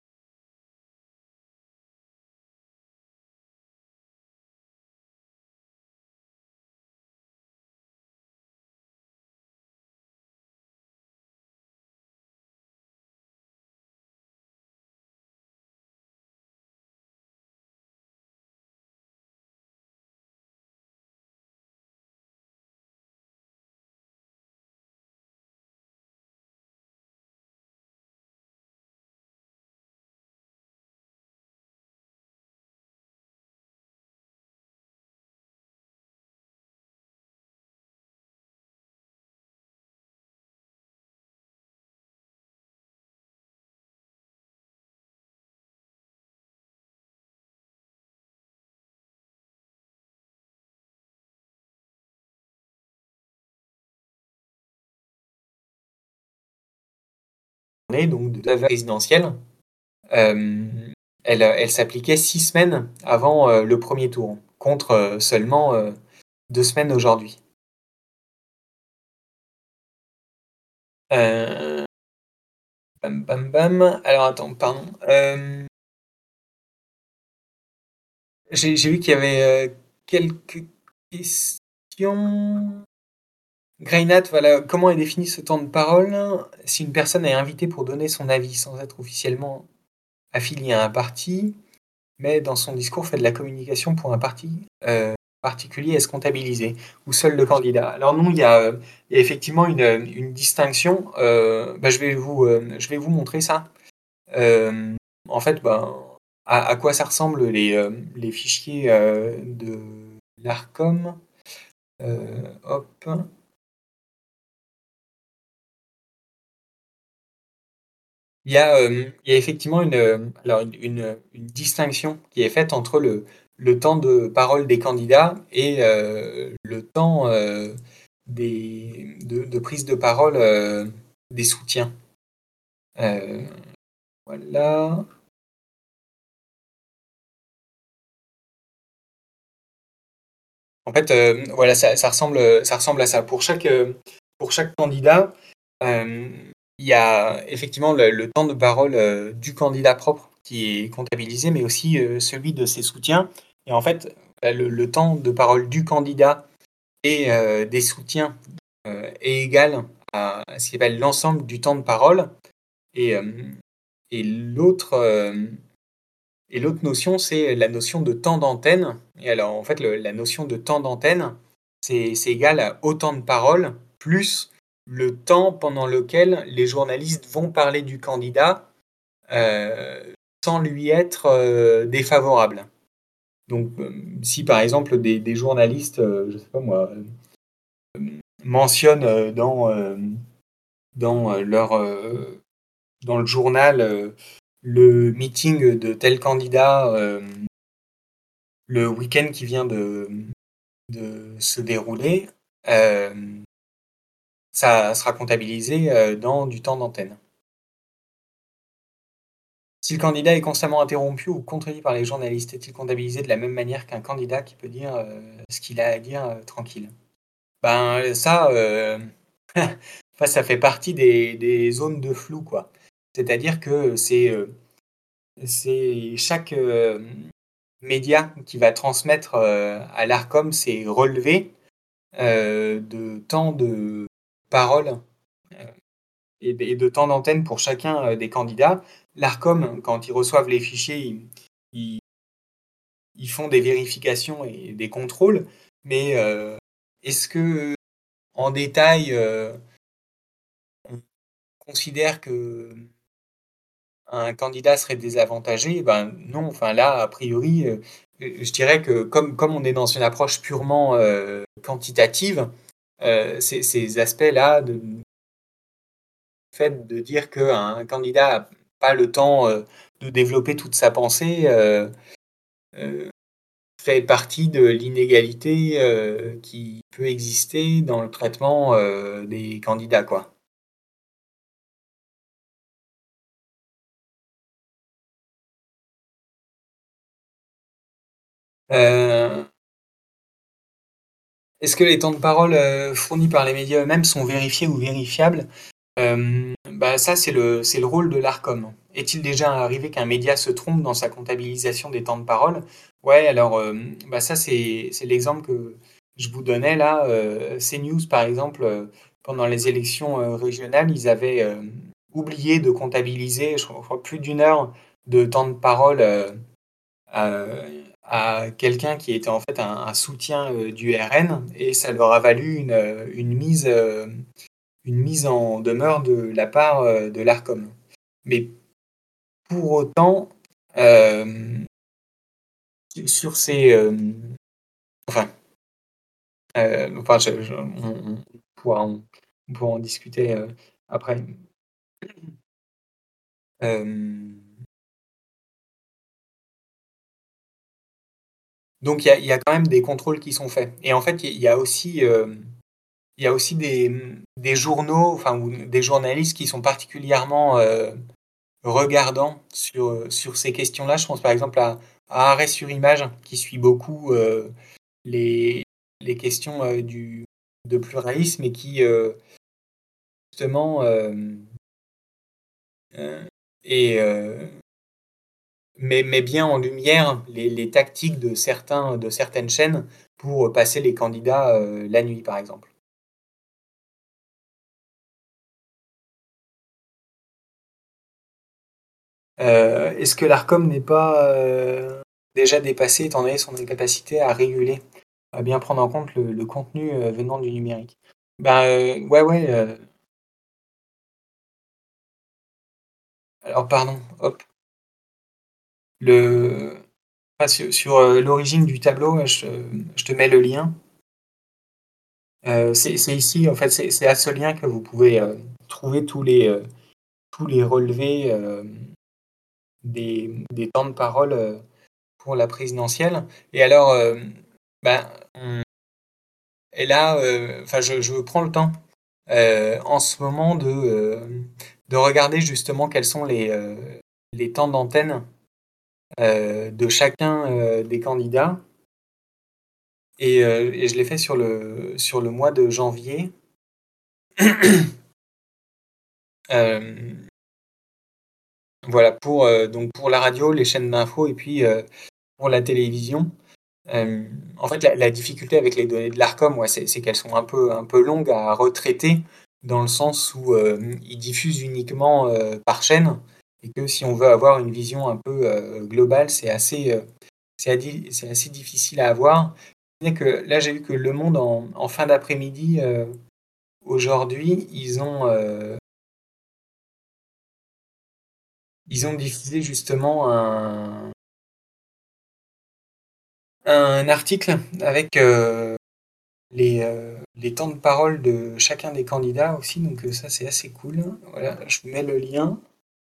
Donc, de la présidentielle. Euh, elle, elle s'appliquait six semaines avant euh, le premier tour, contre euh, seulement euh, deux semaines aujourd'hui. Euh, bam, bam, bam. Alors attends, pardon. Euh, j'ai, j'ai vu qu'il y avait euh, quelques questions. Grainat, voilà. Comment est défini ce temps de parole si une personne est invitée pour donner son avis sans être officiellement affiliée à un parti, mais dans son discours fait de la communication pour un parti euh, particulier, est-ce comptabilisé ou seul le candidat? Alors non, il y a, euh, il y a effectivement une, une distinction. Euh, bah, je vais vous, euh, je vais vous montrer ça. Euh, en fait, bah, à, à quoi ça ressemble les, euh, les fichiers euh, de l'ARCOM? Euh, hop. Il y a, euh, il y a effectivement une, euh, alors une, une- une distinction qui est faite entre le, le temps de parole des candidats et euh, le temps euh, des, de, de prise de parole euh, des soutiens. Euh, voilà. En fait, euh, voilà, ça, ça ressemble, ça ressemble à ça. Pour chaque, euh, pour chaque candidat, euh, il y a effectivement le, le temps de parole euh, du candidat propre qui est comptabilisé, mais aussi euh, celui de ses soutiens. Et en fait, bah, le, le temps de parole du candidat et euh, des soutiens euh, est égal à ce qui s'appelle l'ensemble du temps de parole. Et, euh, et l'autre, euh, et l'autre notion, c'est la notion de temps d'antenne. Et alors, en fait, le- la notion de temps d'antenne, c'est c'est égal à autant de paroles plus le temps pendant lequel les journalistes vont parler du candidat euh, sans lui être euh, défavorable. Donc, euh, si par exemple des, des journalistes, euh, je sais pas moi, euh, mentionnent euh, dans, euh, dans euh, leur euh, dans le journal euh, le meeting de tel candidat euh, le week-end qui vient de, de se dérouler, euh, ça sera comptabilisé euh, dans du temps d'antenne. Si le candidat est constamment interrompu ou contredit par les journalistes, est-il comptabilisé de la même manière qu'un candidat qui peut dire euh, ce qu'il a à dire euh, tranquille? Ben ça, euh, enfin, ça fait partie des, des zones de flou, quoi. C'est-à-dire que c'est euh, c'est chaque euh, média qui va transmettre euh, à l'Arcom ses relevés euh, de temps de parole euh, et, de, et de temps d'antenne pour chacun euh, des candidats. L'Arcom, quand ils reçoivent les fichiers, ils, ils, ils font des vérifications et des contrôles, mais euh, est-ce que en détail, euh, on considère que un candidat serait désavantagé? Ben non, enfin là, a priori, euh, je dirais que comme, comme on est dans une approche purement euh, quantitative, euh, ces, ces aspects-là, de fait de dire qu'un candidat n'a pas le temps euh, de développer toute sa pensée, euh, euh, fait partie de l'inégalité euh, qui peut exister dans le traitement euh, des candidats, quoi. Euh, Est-ce que les temps de parole euh, fournis par les médias eux-mêmes sont vérifiés ou vérifiables? Euh, bah ça, c'est le, c'est le rôle de l'Arcom. Est-il déjà arrivé qu'un média se trompe dans sa comptabilisation des temps de parole? Ouais, alors euh, bah ça, c'est, c'est l'exemple que je vous donnais là. Euh, CNews, par exemple, euh, pendant les élections euh, régionales, ils avaient euh, oublié de comptabiliser, je crois, plus d'une heure de temps de parole euh, à, à quelqu'un qui était en fait un, un soutien euh, du R N et ça leur a valu une, euh, une mise, euh, une mise en demeure de la part euh, de l'Arcom. Mais pour autant, euh, sur ces... euh, enfin, euh, enfin je- je- on, on pourra en, on pourra en discuter euh, après. Euh, donc il y a, il y a quand même des contrôles qui sont faits. Et en fait, il y a aussi... euh, il y a aussi des, des journaux, enfin, ou des journalistes qui sont particulièrement euh, regardants sur, sur ces questions-là. Je pense par exemple à, à Arrêt sur Image, qui suit beaucoup euh, les, les questions euh, du, de pluralisme et qui, euh, justement, euh, euh, et, euh, met, met bien en lumière les, les tactiques de, certains, de certaines chaînes pour passer les candidats euh, la nuit, par exemple. Euh, est-ce que l'Arcom n'est pas euh, déjà dépassé étant donné son incapacité à réguler, à bien prendre en compte le, le contenu euh, venant du numérique? Ben euh, ouais ouais. euh, alors pardon, hop. Le enfin, sur, sur, euh, l'origine du tableau, je, je te mets le lien. Euh, c'est c'est ici en fait, c'est c'est à ce lien que vous pouvez euh, trouver tous les euh, tous les relevés euh, des, des temps de parole euh, pour la présidentielle. Et alors, euh, ben, on- et là, euh, enfin, je, je prends le temps euh, en ce moment de, euh, de regarder justement quels sont les, euh, les temps d'antenne euh, de chacun euh, des candidats. Et, euh, et je l'ai fait sur le, sur le mois de janvier. Euh, voilà, pour, euh, donc pour la radio, les chaînes d'infos et puis euh, pour la télévision. Euh, en fait, la, la difficulté avec les données de l'Arcom, ouais, c'est c'est qu'elles sont un peu, un peu longues à retraiter, dans le sens où euh, ils diffusent uniquement euh, par chaîne, et que si on veut avoir une vision un peu euh, globale, c'est assez, euh, c'est adi- c'est assez difficile à avoir. C'est que là, j'ai vu que Le Monde, en, en fin d'après-midi, euh, aujourd'hui, ils ont, euh, ils ont diffusé justement un, un article avec... euh, les, euh, les temps de parole de chacun des candidats aussi, donc euh, ça c'est assez cool. Voilà, je vous mets le lien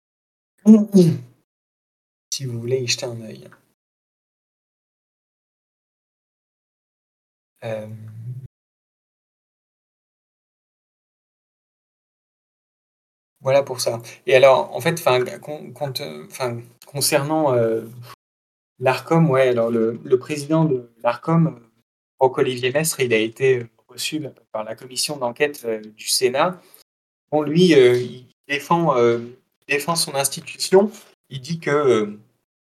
si vous voulez y jeter un œil. Euh, voilà pour ça. Et alors, en fait, enfin, con- compte- enfin, concernant euh, l'Arcom, ouais, alors le, le président de l'Arcom, euh, Roch-Olivier Mestre, il a été reçu par la commission d'enquête euh, du Sénat. Bon, lui, euh, il défend, euh, il défend son institution. Il dit que euh,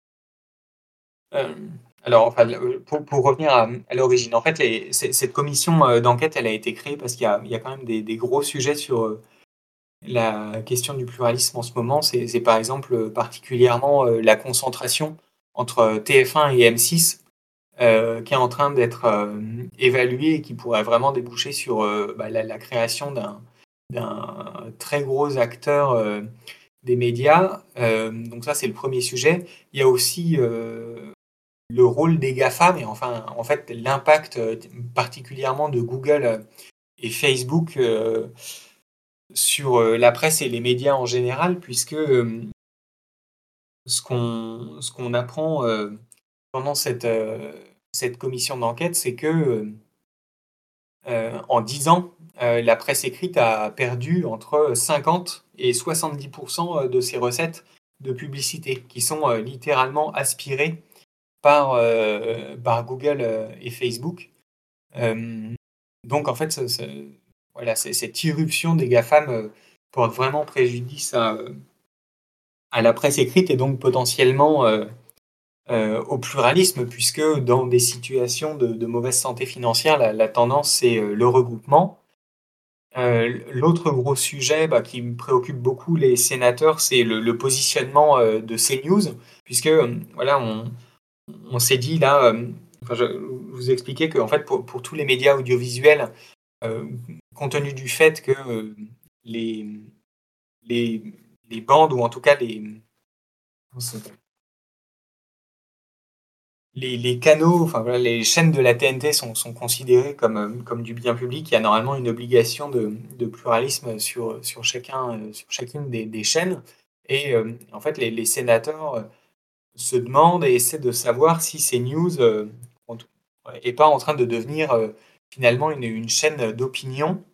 Euh, alors, enfin, le- pour, pour revenir à, à l'origine, en fait, les- c- cette commission euh, d'enquête, elle a été créée parce qu'il y a, il y a quand même des, des gros sujets sur euh, la question du pluralisme en ce moment. C'est, c'est par exemple euh, particulièrement euh, la concentration entre euh, T F un et M six euh, qui est en train d'être euh, évaluée et qui pourrait vraiment déboucher sur euh, bah, la, la création d'un, d'un très gros acteur euh, des médias. Euh, donc ça, c'est le premier sujet. Il y a aussi euh, le rôle des GAFA, mais enfin, en fait, l'impact euh, particulièrement de Google euh, et Facebook euh, sur euh, la presse et les médias en général, puisque euh, ce qu'on ce qu'on apprend euh, pendant cette, euh, cette commission d'enquête, c'est que euh, en dix ans, euh, la presse écrite a perdu entre cinquante et soixante-dix pour cent de ses recettes de publicité, qui sont euh, littéralement aspirées par, euh, par Google euh, et Facebook. Euh, donc, en fait, ce- ce- voilà, c'est- cette irruption des GAFAM euh, porte vraiment préjudice à, euh, à la presse écrite et donc potentiellement euh, euh, au pluralisme, puisque dans des situations de, de mauvaise santé financière, la, la tendance, c'est euh, le regroupement. Euh, l'autre gros sujet bah, qui me préoccupe beaucoup les sénateurs, c'est le, le positionnement euh, de CNews, puisque euh, voilà, on, on s'est dit là, euh, enfin, je vous expliquais que en fait, pour, pour tous les médias audiovisuels, euh, compte tenu du fait que euh, les, les, les bandes, ou en tout cas les, les, les canaux, enfin voilà, les chaînes de la T N T sont, sont considérées comme, euh, comme du bien public. Il y a normalement une obligation de, de pluralisme sur, sur, chacun, euh, sur chacune des, des chaînes. Et euh, en fait, les, les sénateurs euh, se demandent et essaient de savoir si ces news euh, n'est pas en train de devenir euh, finalement une, une chaîne d'opinion.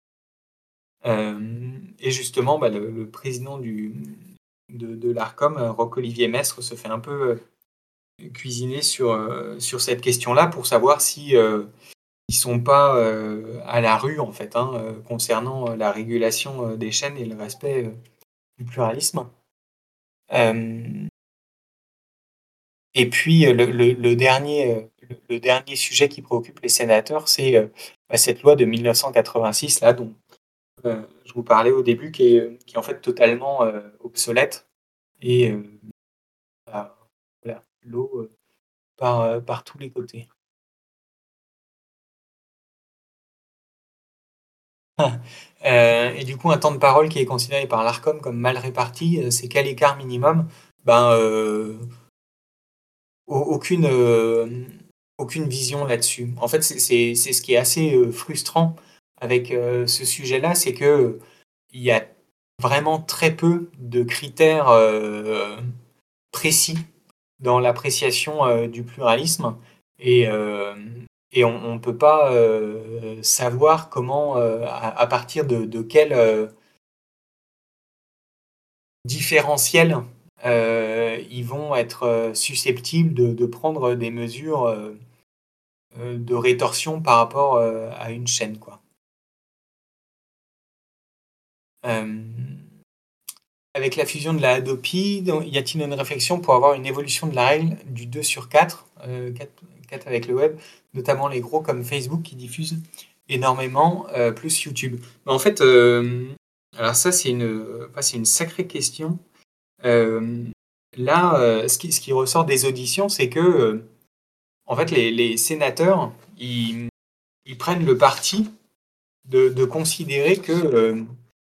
Euh, et justement, bah, le, le président du, de, de l'Arcom, euh, Roch-Olivier Mestre, se fait un peu euh, cuisiner sur, euh, sur cette question-là pour savoir si euh, ils sont pas euh, à la rue en fait, hein, euh, concernant euh, la régulation euh, des chaînes et le respect euh, du pluralisme. Euh, et puis euh, le, le- le dernier, euh, le, le dernier sujet qui préoccupe les sénateurs, c'est euh, bah, cette loi de mille neuf cent quatre-vingt-six là dont euh, je vous parlais au début, qui est, qui est en fait totalement euh, obsolète. Et euh, bah, voilà, l'eau euh, par, euh, par tous les côtés. Euh, et du coup, un temps de parole qui est considéré par l'Arcom comme mal réparti, euh, c'est quel écart minimum? Ben, euh, au- aucune, euh, aucune vision là-dessus. En fait, c'est c'est- c'est ce qui est assez euh, frustrant avec euh, ce sujet-là, c'est que il y a vraiment très peu de critères euh, précis dans l'appréciation euh, du pluralisme et, euh, et on ne peut pas euh, savoir comment, euh, à, à partir de, de quel euh, différentiel euh, ils vont être euh, susceptibles de, de prendre des mesures euh, euh, de rétorsion par rapport euh, à une chaîne, quoi. Euh, Avec la fusion de la Hadopi, donc, y a-t-il une réflexion pour avoir une évolution de la règle du deux sur quatre, euh, quatre, quatre avec le web, notamment les gros comme Facebook qui diffusent énormément, euh, plus YouTube? Mais en fait, euh, alors ça, c'est une, enfin, c'est une sacrée question. Euh, Là, euh, ce qui, ce qui ressort des auditions, c'est que euh, en fait, les, les sénateurs, ils, ils prennent le parti de, de considérer que euh,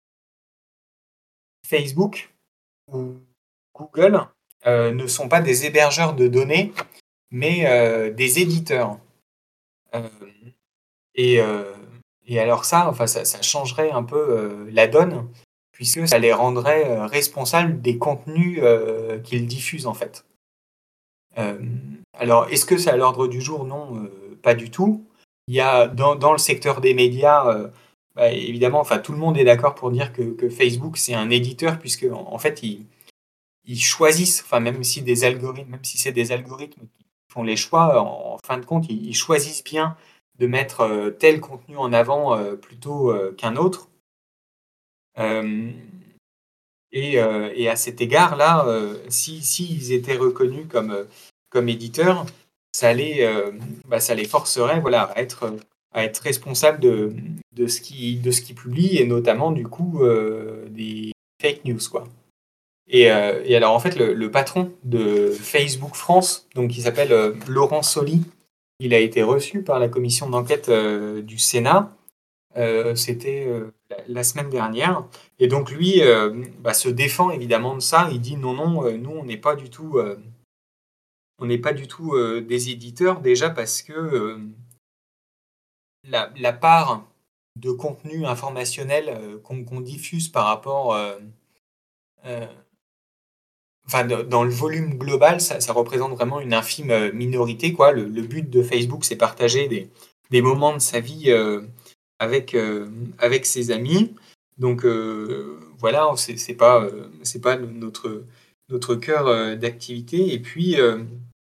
Facebook ou Google euh, ne sont pas des hébergeurs de données, mais euh, des éditeurs. Euh, Et, euh, et alors ça, enfin, ça, ça changerait un peu euh, la donne, puisque ça les rendrait euh, responsables des contenus euh, qu'ils diffusent, en fait. Euh, alors, est-ce que c'est à l'ordre du jour? Non, euh, pas du tout. Il y a dans, dans le secteur des médias, euh, bah, évidemment, enfin, tout le monde est d'accord pour dire que, que Facebook, c'est un éditeur, puisque en, en fait, ils, ils choisissent, enfin, même si des algorithmes, même si c'est des algorithmes qui font les choix, en, en fin de compte, ils, ils choisissent bien de mettre euh, tel contenu en avant euh, plutôt euh, qu'un autre. Euh, et, euh, et à cet égard-là, euh, si, si ils étaient reconnus comme, euh, comme éditeurs, ça les, euh, bah, ça les forcerait voilà, à être, à être responsables de, de ce qu'ils de ce qu'ils publient et notamment du coup euh, des fake news, quoi. Et, euh, et alors en fait, le, le patron de Facebook France, donc qui s'appelle euh, Laurent Soli, il a été reçu par la commission d'enquête euh, du Sénat. Euh, c'était euh, la, la semaine dernière. Et donc lui euh, bah, se défend évidemment de ça. Il dit non, non, euh, nous on n'est pas du tout, euh, on n'est pas du tout euh, des éditeurs déjà parce que euh, la, la part de contenu informationnel euh, qu'on qu'on diffuse par rapport, euh, euh, enfin de- dans le volume global, ça, ça représente vraiment une infime euh, minorité, quoi. Le, le but de Facebook, c'est partager des, des moments de sa vie euh, avec, euh, avec ses amis. Donc euh, voilà, c'est c'est pas, euh, c'est pas notre, notre cœur euh, d'activité. Et puis, euh,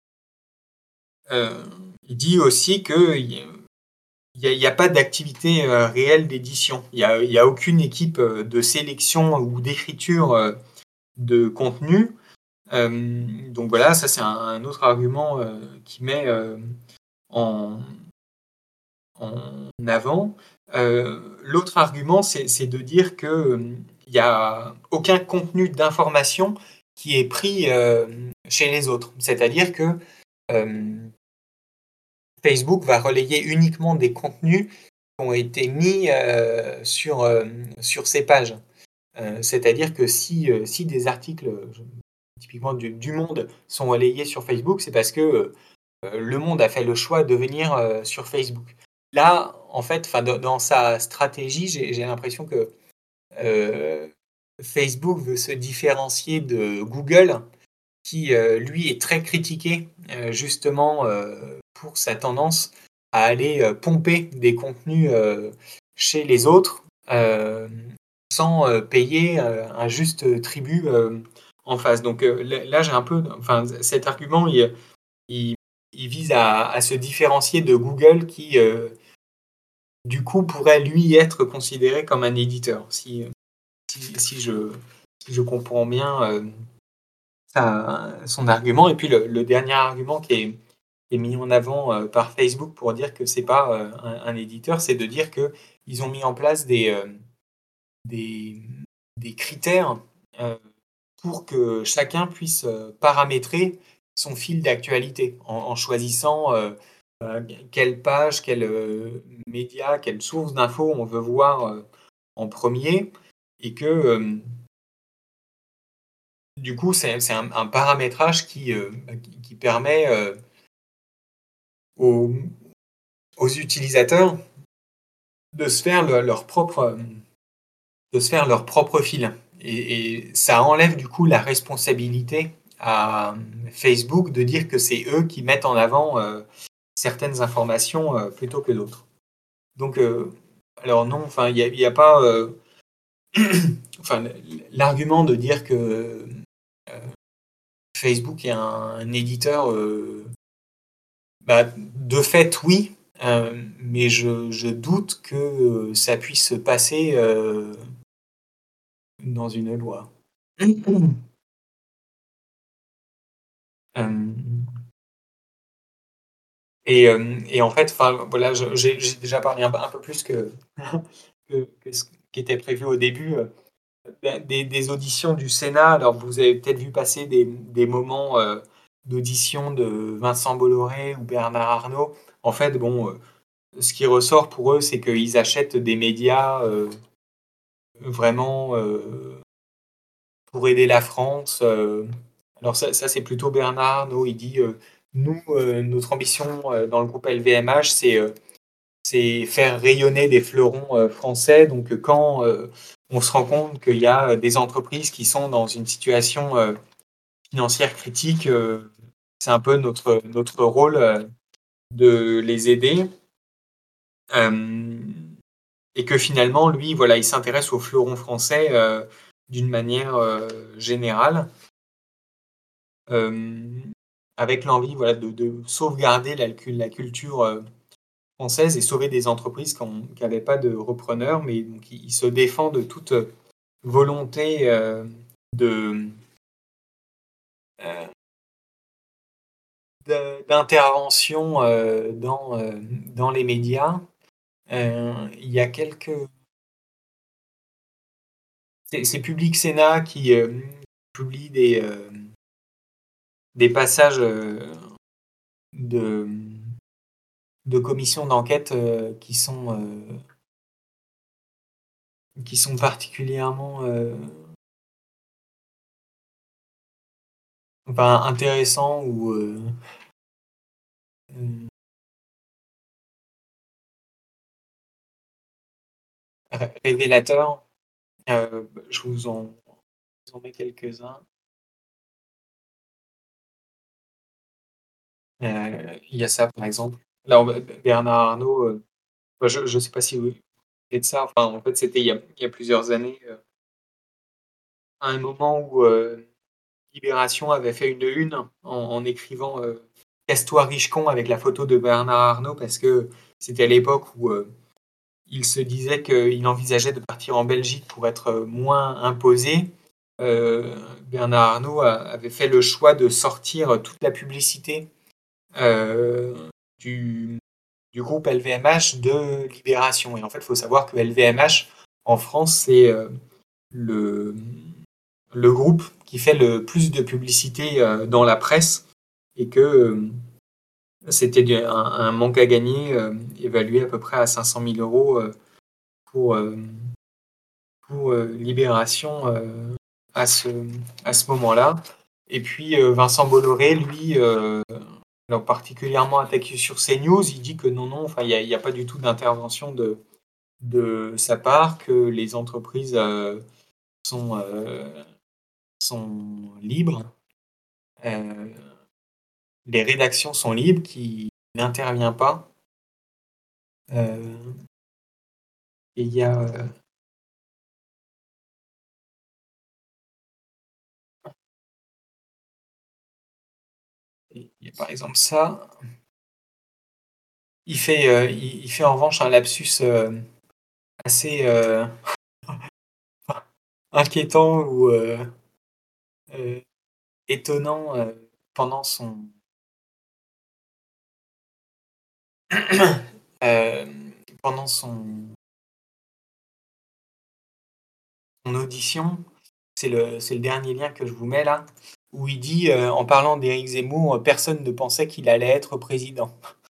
euh, il dit aussi qu'il n'y a, il y a pas d'activité euh, réelle d'édition. Il n'y a, il y a aucune équipe euh, de sélection ou d'écriture euh, de contenu. Euh, donc voilà, ça c'est un, un autre argument euh, qui met euh, en, en avant. Euh, l'autre argument, c'est c'est de dire que euh, il n'y a aucun contenu d'information qui est pris euh, chez les autres. C'est-à-dire que euh, Facebook va relayer uniquement des contenus qui ont été mis euh, sur, euh, sur ses pages. Euh, c'est-à-dire que si, euh, si des articles, je- typiquement du, du Monde, sont relayés sur Facebook, c'est parce que euh, euh, Le Monde a fait le choix de venir euh, sur Facebook. Là, en fait, enfin, dans, dans sa stratégie, j'ai j'ai l'impression que euh, Facebook veut se différencier de Google, qui euh, lui est très critiqué euh, justement euh, pour sa tendance à aller euh, pomper des contenus euh, chez les autres euh, sans euh, payer euh, un juste tribut euh, en face. Donc euh, là, là, j'ai un peu, enfin, cet argument, il, il, il vise à, à se différencier de Google qui, euh, du coup, pourrait lui être considéré comme un éditeur, si, si, si je, si je comprends bien euh, sa- son argument. Et puis le, le dernier argument qui est, qui est mis en avant euh, par Facebook pour dire que c'est pas euh, un, un éditeur, c'est de dire que ils ont mis en place des, euh, des, des critères euh, pour que chacun puisse euh, paramétrer son fil d'actualité en, en choisissant euh, euh, quelle page, quel euh, média, quelle source d'infos on veut voir euh, en premier, et que euh, du coup c'est c'est un, un paramétrage qui, euh, qui, qui permet euh, aux, aux utilisateurs de se faire le- leur propre de se faire leur propre fil. Et, et ça enlève du coup la responsabilité à Facebook de dire que c'est eux qui mettent en avant euh, certaines informations euh, plutôt que d'autres. Donc, euh, alors non, enfin, il n'y a, il y a pas, euh, enfin, l'argument de dire que euh, Facebook est un, un éditeur, euh, bah, de fait, oui, euh, mais je, je doute que euh, ça puisse se passer euh, dans une loi. Euh, et, euh, et en fait, enfin, voilà, je- j'ai j'ai déjà parlé un, un peu plus que, que, que ce qui était prévu au début euh, des, des auditions du Sénat. Alors, vous avez peut-être vu passer des, des moments euh, d'audition de Vincent Bolloré ou Bernard Arnault. En fait, bon, euh, ce qui ressort pour eux, c'est qu'ils achètent des médias euh, vraiment euh, pour aider la France. euh. Alors ça, ça, c'est plutôt Bernard Arnault. Il dit, euh, nous, euh, notre ambition euh, dans le groupe L V M H, c'est euh, c'est faire rayonner des fleurons euh, français. Donc, quand euh, on se rend compte qu'il y a des entreprises qui sont dans une situation euh, financière critique, euh, c'est un peu notre, notre rôle euh, de les aider. Euh, et que finalement, lui, voilà, il s'intéresse aux fleurons français euh, d'une manière euh, générale, euh, avec l'envie voilà, de, de sauvegarder la, la culture euh, française et sauver des entreprises qui n'avaient pas de repreneurs, mais donc, il, il se défend de toute volonté euh, de, euh, de- d'intervention euh, dans, euh, dans les médias. Euh, il y a quelques... C'est, c'est Public Sénat qui euh, publie des, euh, des passages euh, de, de commissions d'enquête euh, qui sont, euh, qui sont particulièrement euh, enfin, intéressants ou euh, euh, révélateurs. Euh, je vous en, vous en mets quelques-uns. Euh, il y a ça, par exemple. Là, on- Bernard Arnault, euh, moi, je ne sais pas si vous savez de ça. Enfin, en fait, c'était il y a, il y a plusieurs années, euh, à un moment où euh, Libération avait fait une une en, en écrivant euh, Casse-toi riche-con avec la photo de Bernard Arnault parce que c'était à l'époque où euh, il se disait qu'il envisageait de partir en Belgique pour être euh, moins imposé. Euh, Bernard Arnault a- avait fait le choix de sortir toute la publicité euh, du, du groupe L V M H de Libération. Et en fait, il faut savoir que L V M H, en France, c'est euh, le, le groupe qui fait le plus de publicité euh, dans la presse et que euh, c'était un, un manque à gagner euh, évalué à peu près à cinq cent mille euros euh, pour, euh, pour euh, Libération euh, à ce, à ce moment-là. Et puis euh, Vincent Bolloré, lui, euh, alors particulièrement attaqué sur CNews, il dit que non, non, enfin, il n'y a, il y a pas du tout d'intervention de, de sa part, que les entreprises euh, sont, euh, sont libres, euh, les rédactions sont libres, qu'il n'intervient pas. Euh, et il y a, euh, il y a par exemple ça. Il fait, euh, il, il fait en revanche un lapsus euh, assez euh, inquiétant ou euh, euh, étonnant euh, pendant son, euh, pendant son, son audition. C'est le, c'est le dernier lien que je vous mets là, où il dit, euh, en parlant d'Éric Zemmour, euh, personne ne pensait qu'il allait être président.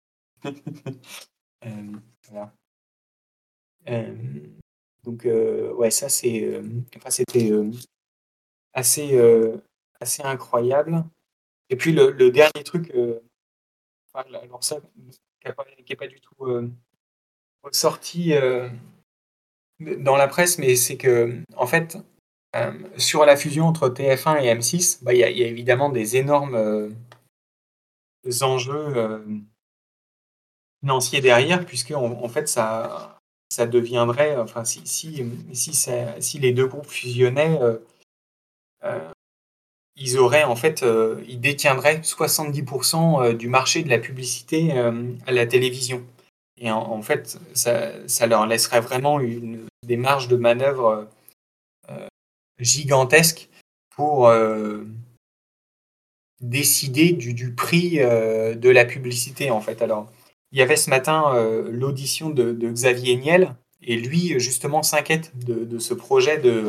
Euh, voilà. Euh, donc, euh, ouais, ça, c'est, euh, enfin, c'était euh, assez, euh, assez incroyable. Et puis, le, le dernier truc, euh, enfin, alors ça, qui n'est pas, qui est pas du tout euh, ressorti euh, dans la presse, mais c'est que, en fait, euh, sur la fusion entre T F un et M six, bah, il y, a, il y a évidemment des énormes euh, enjeux euh, financiers derrière, puisque en, en fait, ça, ça deviendrait, enfin, si, si, si, ça- si les deux groupes fusionnaient, euh, euh, ils auraient, en fait, euh, ils détiendraient soixante-dix pour cent euh, du marché de la publicité euh, à la télévision. Et en, en fait, ça, ça leur laisserait vraiment une, des marges de manœuvre euh, gigantesques pour euh, décider du, du prix euh, de la publicité, en fait. Alors, il y avait ce matin euh, l'audition de, de Xavier Niel, et lui, justement, s'inquiète de, de ce projet de,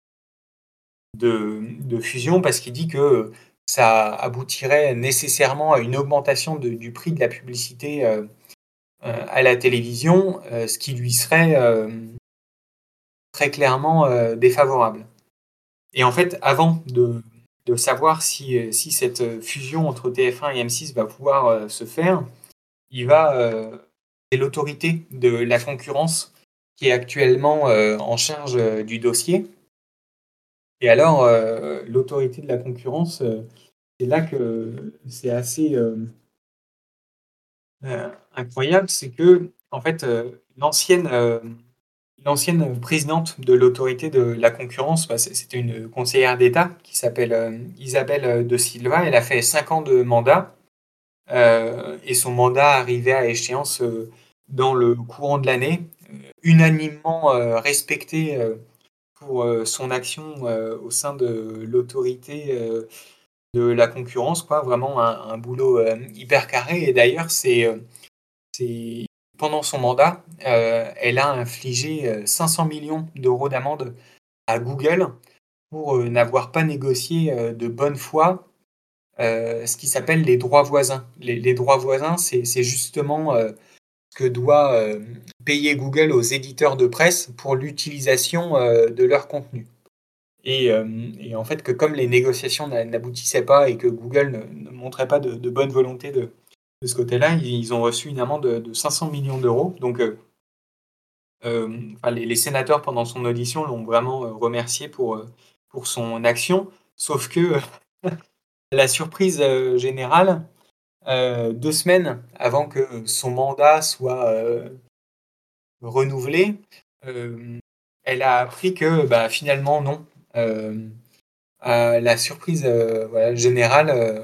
de, de fusion parce qu'il dit que ça aboutirait nécessairement à une augmentation de- du prix de la publicité euh, euh, à la télévision, euh, ce qui lui serait euh, très clairement euh, défavorable. Et en fait, avant de, de savoir si, si cette fusion entre T F un et M six va pouvoir euh, se faire, il va, euh, c'est l'autorité de la concurrence qui est actuellement euh, en charge euh, du dossier. Et alors, euh, l'autorité de la concurrence, euh, c'est là que c'est assez euh, euh, incroyable, c'est que en fait, euh, l'ancienne euh, l'ancienne présidente de l'autorité de la concurrence, bah, c'est- c'était une conseillère d'État qui s'appelle euh, Isabelle de Silva. Elle a fait cinq ans de mandat euh, et son mandat arrivait à échéance euh, dans le courant de l'année, euh, unanimement euh, respecté euh, pour euh, son action euh, au sein de l'autorité euh, de la concurrence, quoi. Vraiment un, un boulot euh, hyper carré. Et d'ailleurs, c'est euh, c'est pendant son mandat, euh, elle a infligé euh, cinq cents millions d'euros d'amende à Google pour euh, n'avoir pas négocié euh, de bonne foi euh, ce qui s'appelle les droits voisins. Les, les droits voisins, c'est c'est justement euh, ce que doit euh, payer Google aux éditeurs de presse pour l'utilisation euh, de leur contenu. Et, euh, et en fait, que comme les négociations n'a- n'aboutissaient pas et que Google ne, ne montrait pas de, de bonne volonté de, de ce côté-là, ils, ils ont reçu une amende de, de cinq cents millions d'euros. Donc, euh, euh, enfin, les, les sénateurs, pendant son audition, l'ont vraiment euh, remercié pour, euh, pour son action. Sauf que la surprise euh, générale, euh, deux semaines avant que son mandat soit euh, renouvelé, euh, elle a appris que bah, finalement non. Euh, euh, la surprise euh, voilà, générale, euh,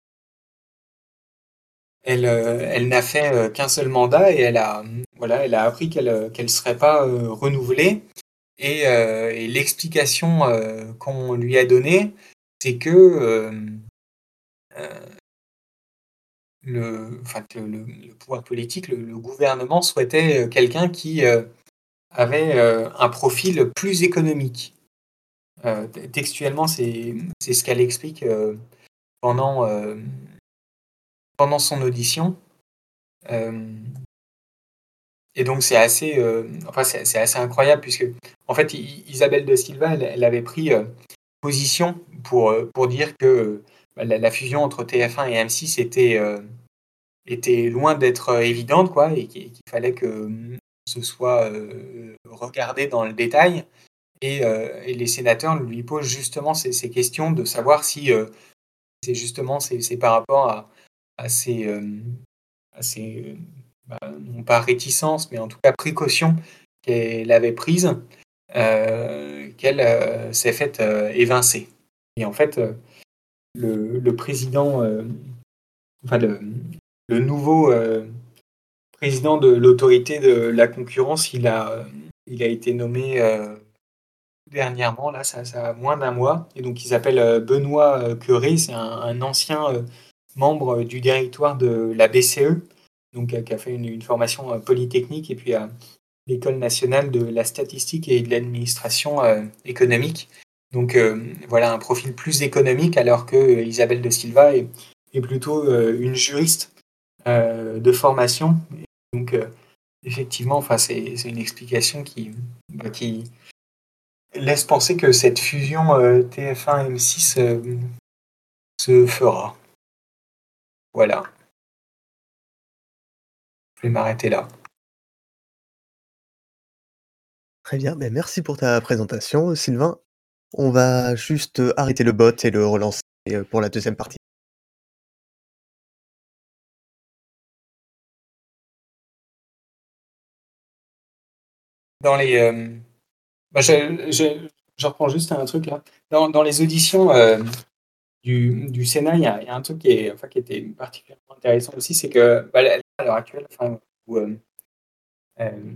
elle, euh, elle n'a fait euh, qu'un seul mandat et elle a, voilà, elle a appris qu'elle euh, qu'elle serait pas euh, renouvelée. Et, euh, et l'explication euh, qu'on lui a donnée, c'est que euh, euh, le, enfin, que le, le pouvoir politique, le, le gouvernement souhaitait euh, quelqu'un qui euh, avait euh, un profil plus économique. Euh, textuellement, c'est c'est ce qu'elle explique euh, pendant, euh, pendant son audition. Euh, et donc, c'est assez, euh, enfin, c'est c'est assez incroyable puisque, en fait, I- Isabelle de Silva, elle, elle avait pris euh, position pour, euh, pour dire que bah, la, la fusion entre T F un et M six était, euh, était loin d'être euh, évidente, quoi, et qu'il qu'il fallait que euh, ce soit euh, regardé dans le détail. Et, euh, et les sénateurs lui posent justement ces, ces questions de savoir si euh, c'est justement c'est c'est par rapport à, à ces, euh, à ces euh, bah, non pas réticences, mais en tout cas précautions qu'elle avait prises, euh, qu'elle euh, s'est faite euh, évincer. Et en fait, euh, le, le président, euh, enfin le, le nouveau euh, président de l'autorité de la concurrence, il a, il a été nommé euh, dernièrement, là, ça, ça a moins d'un mois. Et donc, il s'appelle euh, Benoît euh, Cœuré. C'est un, un ancien euh, membre du directoire de la B C E, donc euh, qui a fait une, une formation euh, polytechnique et puis à l'École nationale de la statistique et de l'administration euh, économique. Donc, euh, voilà, un profil plus économique, alors que euh, Isabelle de Silva est, est plutôt euh, une juriste euh, de formation. Donc, euh, effectivement, enfin, c'est c'est une explication qui, bah, qui, laisse penser que cette fusion euh, T F un M six euh, se fera. Voilà, je vais m'arrêter là. Très bien, ben merci pour ta présentation, Sylvain. On va juste euh, arrêter le bot et le relancer euh, pour la deuxième partie. Dans les, euh, bah, je, je- je reprends juste un truc là. Dans, dans les auditions euh, du, du Sénat, il y, a, il y a un truc qui, est, enfin, qui était particulièrement intéressant aussi, c'est que bah, là, à l'heure actuelle, enfin, où, euh, euh,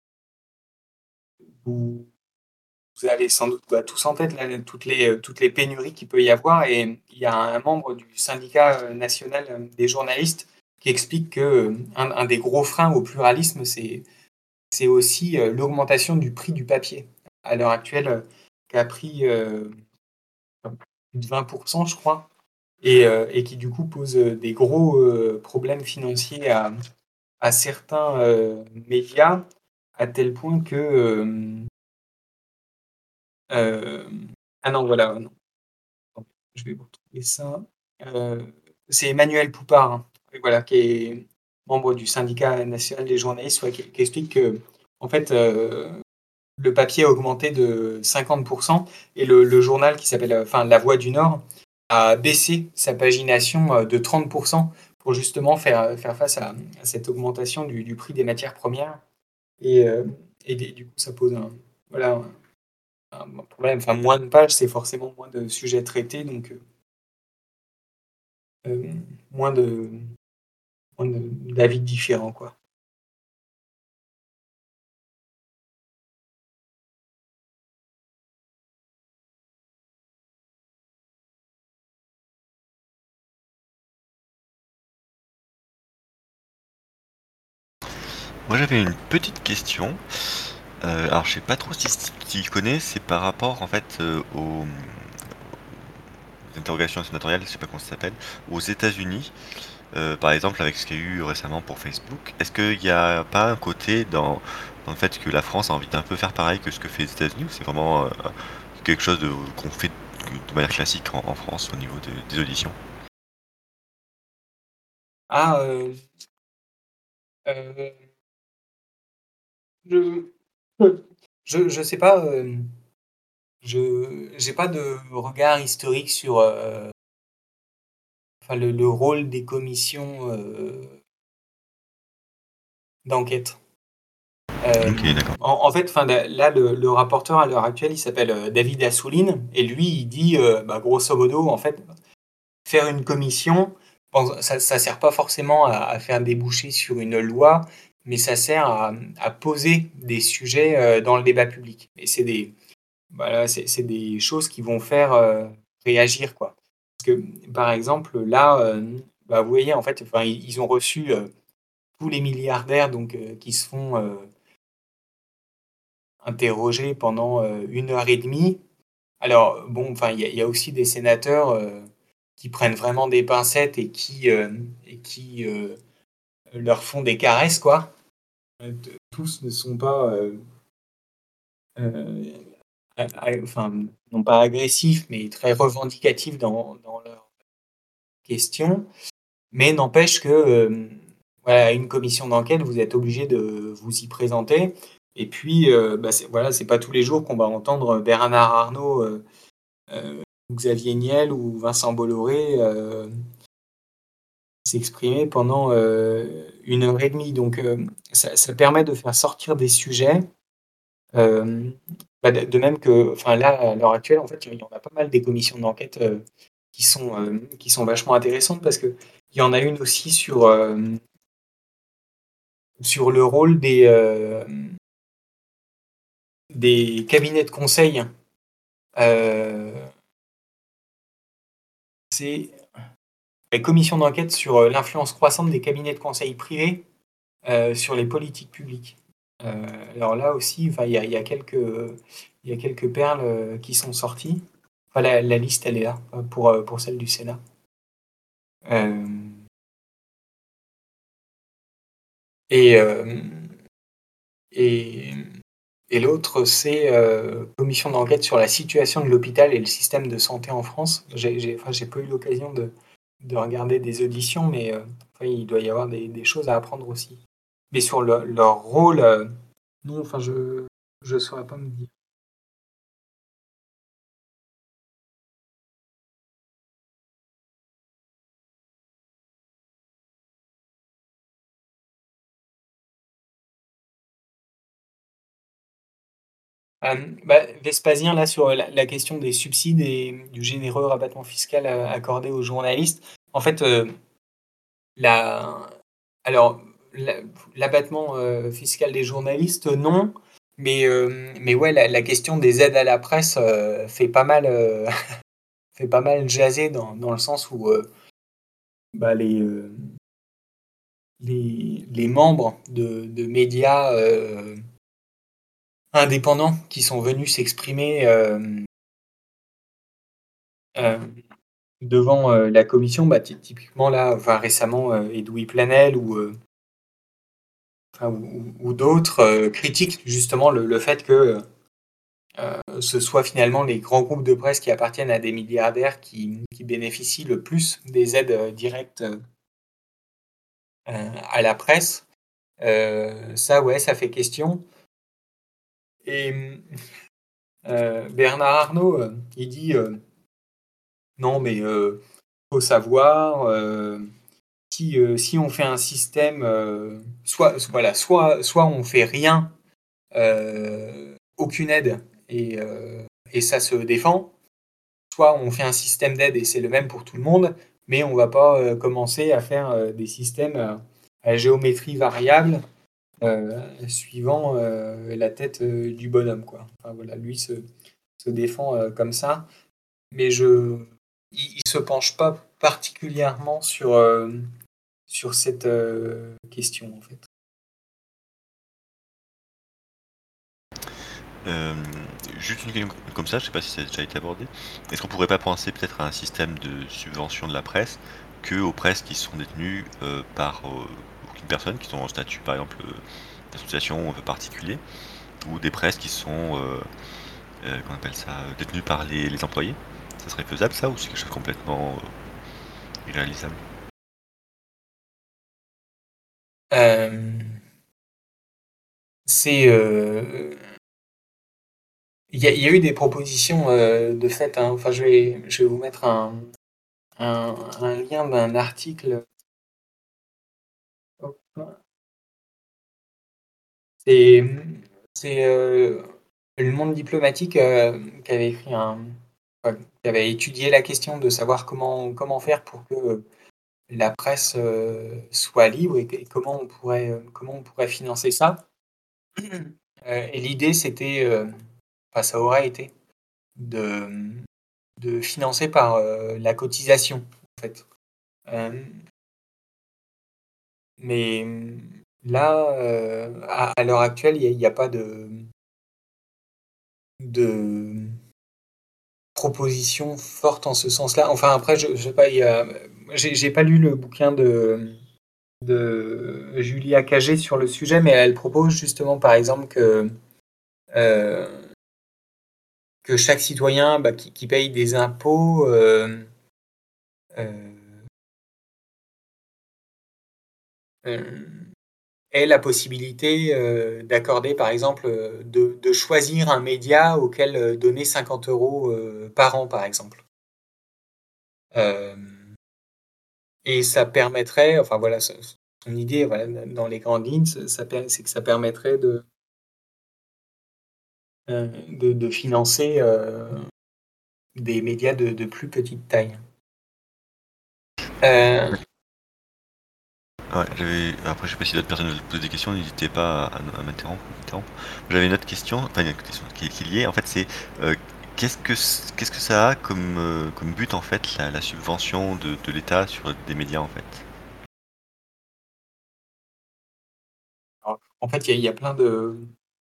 vous, vous avez sans doute bah, tous en tête là, toutes les, euh, toutes les pénuries qu'il peut y avoir. Et il y a un membre du syndicat euh, national euh, des journalistes qui explique que euh, un, un des gros freins au pluralisme, c'est c'est aussi euh, l'augmentation du prix du papier. À l'heure actuelle, euh, qui a pris euh, plus de vingt pour cent, je crois, et, euh, et qui du coup pose euh, des gros euh, problèmes financiers à, à certains euh, médias, à tel point que... euh, euh, ah non, voilà, non. Je vais vous retrouver ça. Euh, c'est Emmanuel Poupard, hein, voilà, qui est, membre du syndicat national des journalistes, ouais, qui, qui explique que, en fait, euh, le papier a augmenté de cinquante pour cent et le, le journal qui s'appelle, euh, enfin, La Voix du Nord a baissé sa pagination euh, de trente pour cent pour justement faire, faire face à, à cette augmentation du, du prix des matières premières. Et, euh, et des- du coup, ça pose un, voilà, un, un problème. Enfin, moins de pages, c'est forcément moins de sujets traités, donc euh, euh, moins de, moins de- d'avis différents, quoi. Moi j'avais une petite question. Euh, alors je sais pas trop si tu y connais, c'est par rapport en fait euh, aux, aux interrogations sénatoriales, je sais pas comment ça s'appelle, aux États-Unis. Euh, par exemple avec ce qu'il y a eu récemment pour Facebook. Est-ce qu'il n'y a pas un côté dans, dans le fait que la France a envie d'un peu faire pareil que ce que fait les États-Unis, ou c'est vraiment euh, quelque chose de, qu'on fait de, de manière classique en, en France au niveau de- des auditions? Ah, euh, euh, je, je, je sais pas, euh, je, j'ai pas de regard historique sur euh, enfin, le, le rôle des commissions euh, d'enquête. Euh, Ok, d'accord. en, en fait, enfin, là, là, le, le rapporteur à l'heure actuelle, il s'appelle euh, David Assouline, et lui, il dit, euh, bah, grosso modo, en fait, faire une commission, bon, ça, ça sert pas forcément à, à faire déboucher sur une loi, mais ça sert à, à poser des sujets euh, dans le débat public. Et c'est des, voilà, c'est, c'est des choses qui vont faire euh, réagir, quoi. Parce que, par exemple, là, euh, bah, vous voyez, en fait, enfin, ils, ils ont reçu euh, tous les milliardaires donc, euh, qui se font euh, interroger pendant euh, une heure et demie. Alors, bon, enfin, il y, a- il y a aussi des sénateurs euh, qui prennent vraiment des pincettes et qui, euh, et qui euh, leur font des caresses, quoi. Euh, t- Tous ne sont pas, euh, euh, a- a- enfin, non pas agressifs, mais très revendicatifs dans, dans leurs questions. Mais n'empêche que, euh, voilà, une commission d'enquête, vous êtes obligé de vous y présenter. Et puis, euh, bah, c'est, voilà, c'est pas tous les jours qu'on va entendre Bernard Arnault, euh, euh, ou Xavier Niel ou Vincent Bolloré euh, s'exprimer pendant euh, une heure et demie. Donc, euh, ça, ça permet de faire sortir des sujets. euh, bah, de, de même que, enfin là, à l'heure actuelle, en fait, il y en a pas mal des commissions d'enquête euh, qui sont, euh, qui sont vachement intéressantes parce que il y en a une aussi sur, euh, sur le rôle des, euh, des cabinets de conseil. Euh, c'est la commission d'enquête sur euh, l'influence croissante des cabinets de conseil privés euh, sur les politiques publiques. Euh, alors là aussi, enfin, il y a, il y a quelques, il y a quelques perles euh, qui sont sorties. Enfin, la, la liste, elle est là euh, pour, euh, pour celle du Sénat. Euh, et euh, et, et l'autre, c'est euh, commission d'enquête sur la situation de l'hôpital et le système de santé en France. J'ai, j'ai, enfin, j'ai pas eu l'occasion de, de regarder des auditions, mais euh, enfin, il doit y avoir des, des choses à apprendre aussi. Mais sur le- leur rôle, euh, non, enfin, je je saurais pas me dire. Euh, bah, Vespasien, là, sur la, la question des subsides et du généreux rabattement fiscal euh, accordé aux journalistes, en fait, euh, la, alors, la- l'abattement euh, fiscal des journalistes, non, mais, euh, mais ouais, la, la question des aides à la presse euh, fait pas mal, euh, fait pas mal jaser dans, dans le sens où euh, bah, les, euh, les, les membres de, de médias euh, indépendants qui sont venus s'exprimer euh, euh, devant euh, la commission, bah, ty- typiquement là, enfin, récemment, euh, Edoui Planel ou, euh, enfin, ou, ou d'autres euh, critiquent justement le, le fait que euh, ce soit finalement les grands groupes de presse qui appartiennent à des milliardaires qui, qui bénéficient le plus des aides euh, directes euh, à la presse. Euh, ça, ouais, ça fait question. Et euh, Bernard Arnault, euh, il dit euh, non, mais euh, faut savoir euh, si, euh, si on fait un système, euh, soit, voilà, soit, soit on fait rien, euh, aucune aide, et, euh, et ça se défend, soit on fait un système d'aide et c'est le même pour tout le monde, mais on va pas euh, commencer à faire euh, des systèmes euh, à géométrie variable euh, suivant euh, la tête euh, du bonhomme, quoi. Enfin, voilà, lui se, se défend euh, comme ça, mais je, il, il se penche pas particulièrement sur, euh, sur cette euh, question, en fait. Euh, juste une question comme ça, je sais pas si ça a déjà été abordé. Est-ce qu'on pourrait pas penser peut-être à un système de subvention de la presse que aux presses qui sont détenues euh, par euh, aucune personne, qui sont en statut par exemple euh, d'association euh, particulier, ou des presses qui sont euh, euh, qu'on appelle ça euh, détenues par les, les employés? Ça serait faisable ça ou c'est quelque chose de complètement euh, irréalisable? Euh, c'est euh, il y, a, il y a eu des propositions euh, de fait, hein. Enfin, je vais, je vais vous mettre un, un, un lien d'un article. Hop. C'est c'est euh, Le Monde diplomatique euh, qui avait écrit un, enfin, qui avait étudié la question de savoir comment comment faire pour que la presse euh, soit libre et, et comment on pourrait euh, comment on pourrait financer ça. Euh, et l'idée, c'était, euh, enfin, ça aurait été de de financer par euh, la cotisation, en fait. Euh, mais là, euh, à, à l'heure actuelle, il n'y a, a, pas de, de proposition forte en ce sens-là. Enfin, après, je, je sais pas, il y a, j'ai, j'ai pas lu le bouquin de, de Julia Cagé sur le sujet, mais elle propose justement, par exemple, que, euh, que chaque citoyen bah, qui, qui, paye des impôts euh, euh, euh, ait la possibilité euh, d'accorder, par exemple, euh, de, de choisir un média auquel euh, donner cinquante euros euh, par an, par exemple. Euh, et ça permettrait, enfin voilà, son idée, voilà, dans les grandes lignes, ça, ça, c'est que ça permettrait de, euh, de, de financer euh, des médias de, de plus petite taille. Euh, Ouais, j'avais... Après, je sais pas si d'autres personnes veulent poser des questions, n'hésitez pas à, à m'interrompre. J'avais une autre question, enfin une question qui est, qui est liée, en fait, c'est euh, qu'est-ce que qu'est-ce que ça a comme, euh, comme but, en fait, la, la subvention de, de l'État sur des médias, en fait? alors, en fait, il y, y, a plein de...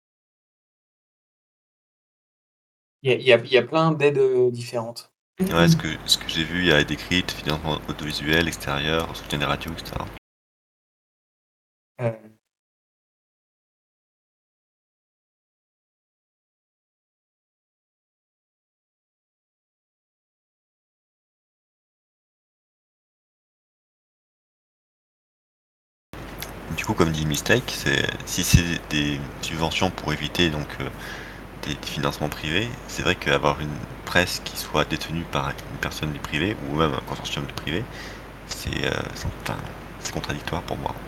Il y a, y a, y a plein d'aides différentes. Ouais, ce que, ce que j'ai vu, il y a des cryptes, financement audiovisuel, extérieur, soutien des radios, et cetera. Euh, Du coup, comme dit Mistake, c'est si c'est des subventions pour éviter donc euh, des, des financements privés, c'est vrai qu'avoir une presse qui soit détenue par une personne du privé ou même un consortium de privé, c'est euh, c'est- enfin, c'est contradictoire pour moi.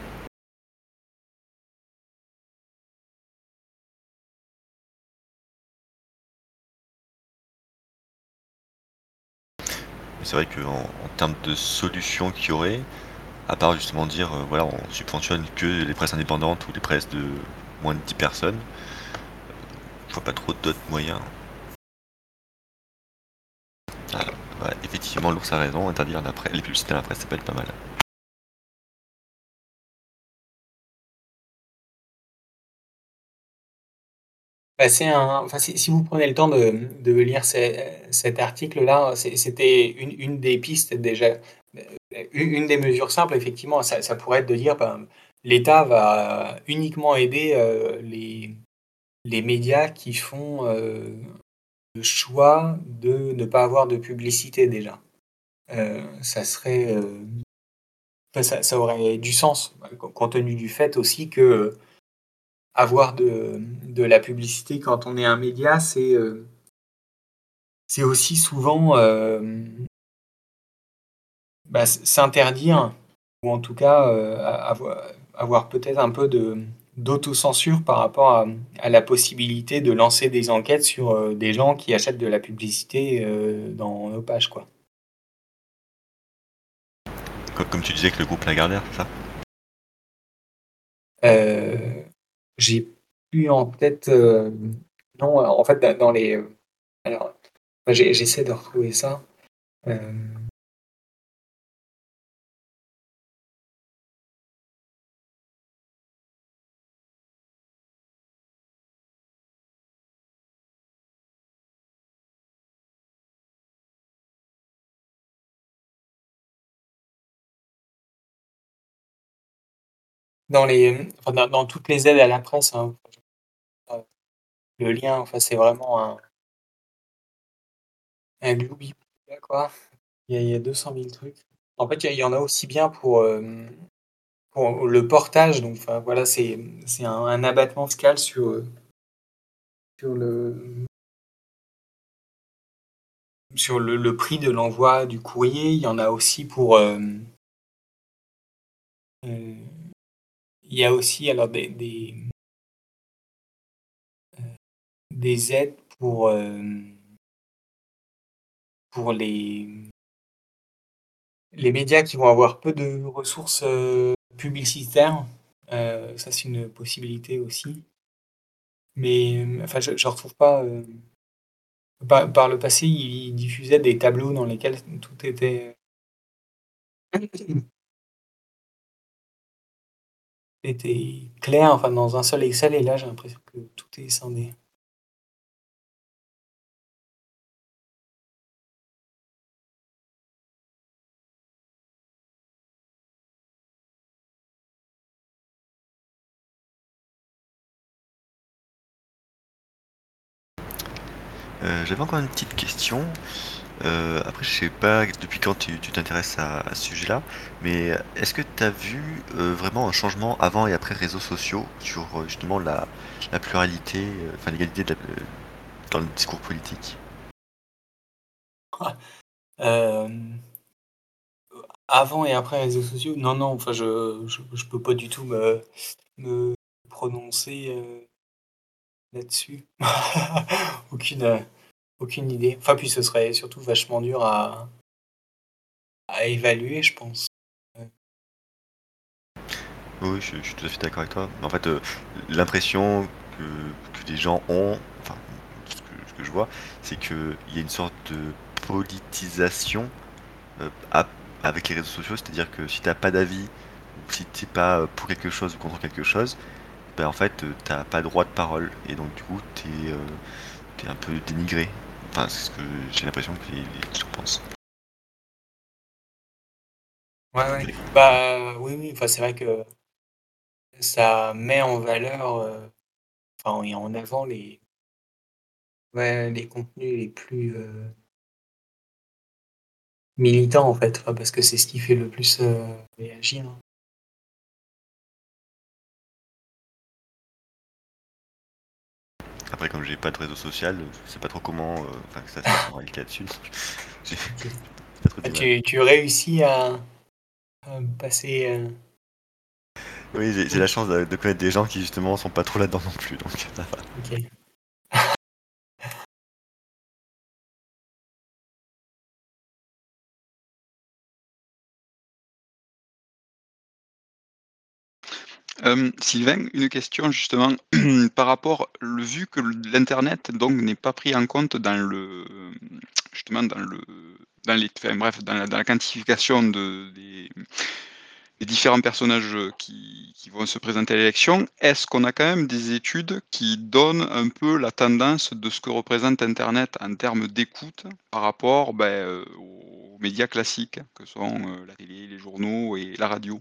Mais c'est vrai qu'en en termes de solutions qu'il y aurait, à part justement dire euh, voilà on subventionne que les presses indépendantes ou les presses de moins de dix personnes, je vois pas trop d'autres moyens. Ah, ouais, effectivement, l'ours a raison, interdire la presse, les publicités à la presse, ça peut être pas mal. bah, c'est un, enfin, si, si vous prenez le temps de, de lire ces- cet article-là, c'est- c'était une, une des pistes déjà. Une, une des mesures simples, effectivement, ça, ça pourrait être de dire ben, l'État va uniquement aider euh, les, les médias qui font euh, le choix de ne pas avoir de publicité déjà. Euh, ça serait, euh, enfin, ça, ça aurait du sens, compte tenu du fait aussi que euh, avoir de, de la publicité quand on est un média, c'est euh, c'est aussi souvent euh, bah, s- s'interdire, ou en tout cas euh, a- avoir, avoir peut-être un peu de d'autocensure par rapport à, à la possibilité de lancer des enquêtes sur euh, des gens qui achètent de la publicité euh, dans nos pages, quoi. Comme, comme tu disais que le groupe Lagardère, c'est ça? Euh, j'ai plus en tête. Euh, non, en fait, dans dans les. Alors, enfin, j'ai- j'essaie de retrouver ça. Euh, dans les, enfin, dans, dans toutes les aides à la presse, hein, euh, le lien, enfin, c'est vraiment un, un gloubi, quoi. Il y a, il y a deux cent mille trucs. En fait, il y, il y en a aussi bien pour, euh, pour le portage. Donc, enfin, voilà, c'est c'est un, un abattement fiscal sur, euh, sur le, sur le, le prix de l'envoi du courrier. Il y en a aussi pour. Euh, euh, il y a aussi alors des, des, des aides pour, euh, pour les, les médias qui vont avoir peu de ressources euh, publicitaires. Euh, ça, c'est une possibilité aussi. Mais euh, enfin, je ne retrouve pas. Euh, par, par le passé, ils diffusaient des tableaux dans lesquels tout était, était clair, enfin dans un seul Excel, et là j'ai l'impression que tout est scindé. Euh, J'avais encore une petite question. Euh, après, je sais pas depuis quand tu tu t'intéresses à, à ce sujet-là, mais est-ce que tu as vu euh, vraiment un changement avant et après réseaux sociaux sur euh, justement la, la pluralité, euh, enfin l'égalité de la- euh, dans le discours politique? Euh, avant et après réseaux sociaux, non, non, enfin je, je, je peux pas du tout me, me prononcer euh, là-dessus. Aucune, euh, aucune idée. Enfin, puis ce serait surtout vachement dur à, à évaluer, je pense. Euh, Oui, oui, je, je suis tout à fait d'accord avec toi. En fait, euh, l'impression que, que les gens ont, enfin, ce que, ce que je vois, c'est qu'il y a une sorte de politisation euh, à- avec les réseaux sociaux, c'est-à-dire que si t'as pas d'avis, ou si t'es pas euh, pour quelque chose ou contre quelque chose, ben en fait, euh, t'as pas droit de parole, et donc du coup, t'es euh, t'es un peu dénigré. Enfin, c'est ce que j'ai l'impression que les, les gens pensent. Ouais, ouais. Bah oui, oui, enfin c'est vrai que ça met en valeur, euh, enfin et en avant les, ouais, les contenus les plus euh, militants en fait, enfin, parce que c'est ce qui fait le plus euh, réagir. Après, comme j'ai pas de réseau social, je sais pas trop comment, euh, enfin, que ça se passe en réalité là-dessus. donc J'ai Ok. pas trop Ah, d'image. tu, tu réussis à, à passer. euh, Oui, j'ai j'ai la Ok. chance de, de connaître des gens qui justement sont pas trop là-dedans non plus, donc ça va. Ok. Euh, Sylvain, une question justement par rapport, le, vu que l'internet donc n'est pas pris en compte dans le justement dans le dans les enfin, bref dans la, dans la quantification de, des, des différents personnages qui, qui vont se présenter à l'élection, est-ce qu'on a quand même des études qui donnent un peu la tendance de ce que représente Internet en termes d'écoute par rapport ben, euh, aux médias classiques que sont euh, la télé, les journaux et la radio?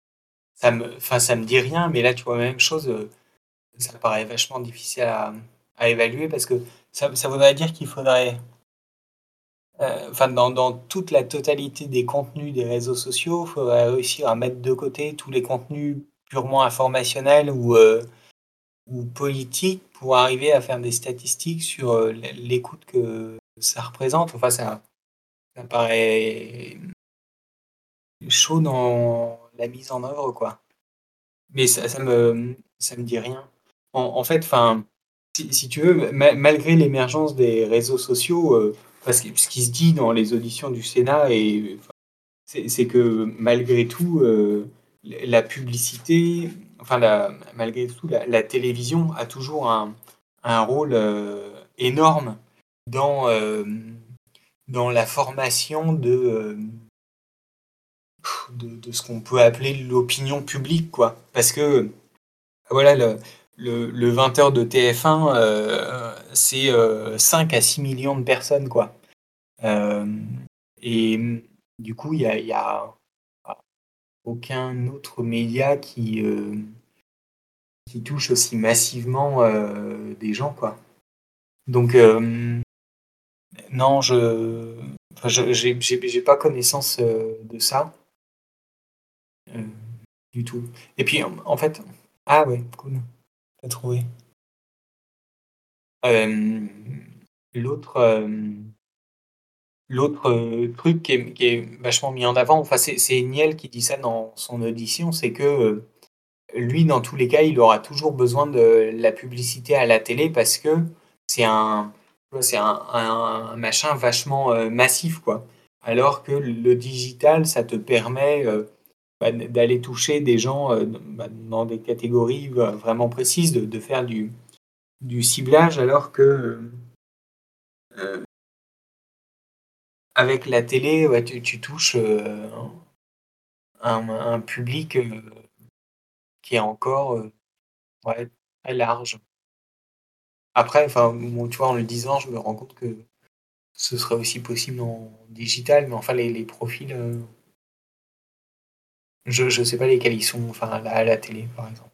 Ça me, enfin, ça me dit rien, mais là, tu vois, même chose, euh, ça paraît vachement difficile à, à évaluer parce que ça, ça voudrait dire qu'il faudrait, euh, enfin, dans, dans toute la totalité des contenus des réseaux sociaux, il faudrait réussir à mettre de côté tous les contenus purement informationnels ou, euh, ou politiques pour arriver à faire des statistiques sur euh, l'écoute que ça représente. Enfin, ça, ça paraît chaud dans la mise en œuvre, quoi. Mais ça, ça me, ça me dit rien. En, en fait, enfin, si, si tu veux, ma- malgré l'émergence des réseaux sociaux, euh, parce que ce qui se dit dans les auditions du Sénat, et enfin, c'est c'est que malgré tout, euh, la publicité, enfin, la- malgré tout, la, la télévision a toujours un, un rôle euh, énorme dans, euh, dans la formation de, euh, de, de ce qu'on peut appeler l'opinion publique, quoi. Parce que, voilà, le, le, le vingt heures de T F un, euh, c'est euh, cinq à six millions de personnes, quoi. Euh, et du coup, il y a, il y a aucun autre média qui, euh, qui touche aussi massivement euh, des gens, quoi. Donc, euh, non, je, enfin, je j'ai, j'ai, j'ai pas connaissance euh, de ça euh, du tout. Et puis, en, en fait, ah ouais, cool, t'as trouvé. Euh, l'autre, euh, l'autre euh, truc qui est, qui est vachement mis en avant, enfin, c'est, c'est Niel qui dit ça dans son audition, c'est que euh, lui, dans tous les cas, il aura toujours besoin de la publicité à la télé parce que c'est un, c'est un, un- un machin vachement euh, massif, quoi. Alors que le digital, ça te permet euh, bah, d'aller toucher des gens euh, bah, dans des catégories euh, vraiment précises, de, de faire du, du ciblage, alors que euh, avec la télé, ouais, tu, tu touches euh, un, un public euh, qui est encore euh, ouais, très large. Après, enfin, bon, tu vois, en le disant, je me rends compte que ce serait aussi possible en digital, mais enfin, les, les profils, euh, je ne sais pas lesquels ils sont, enfin, à la, à la télé, par exemple.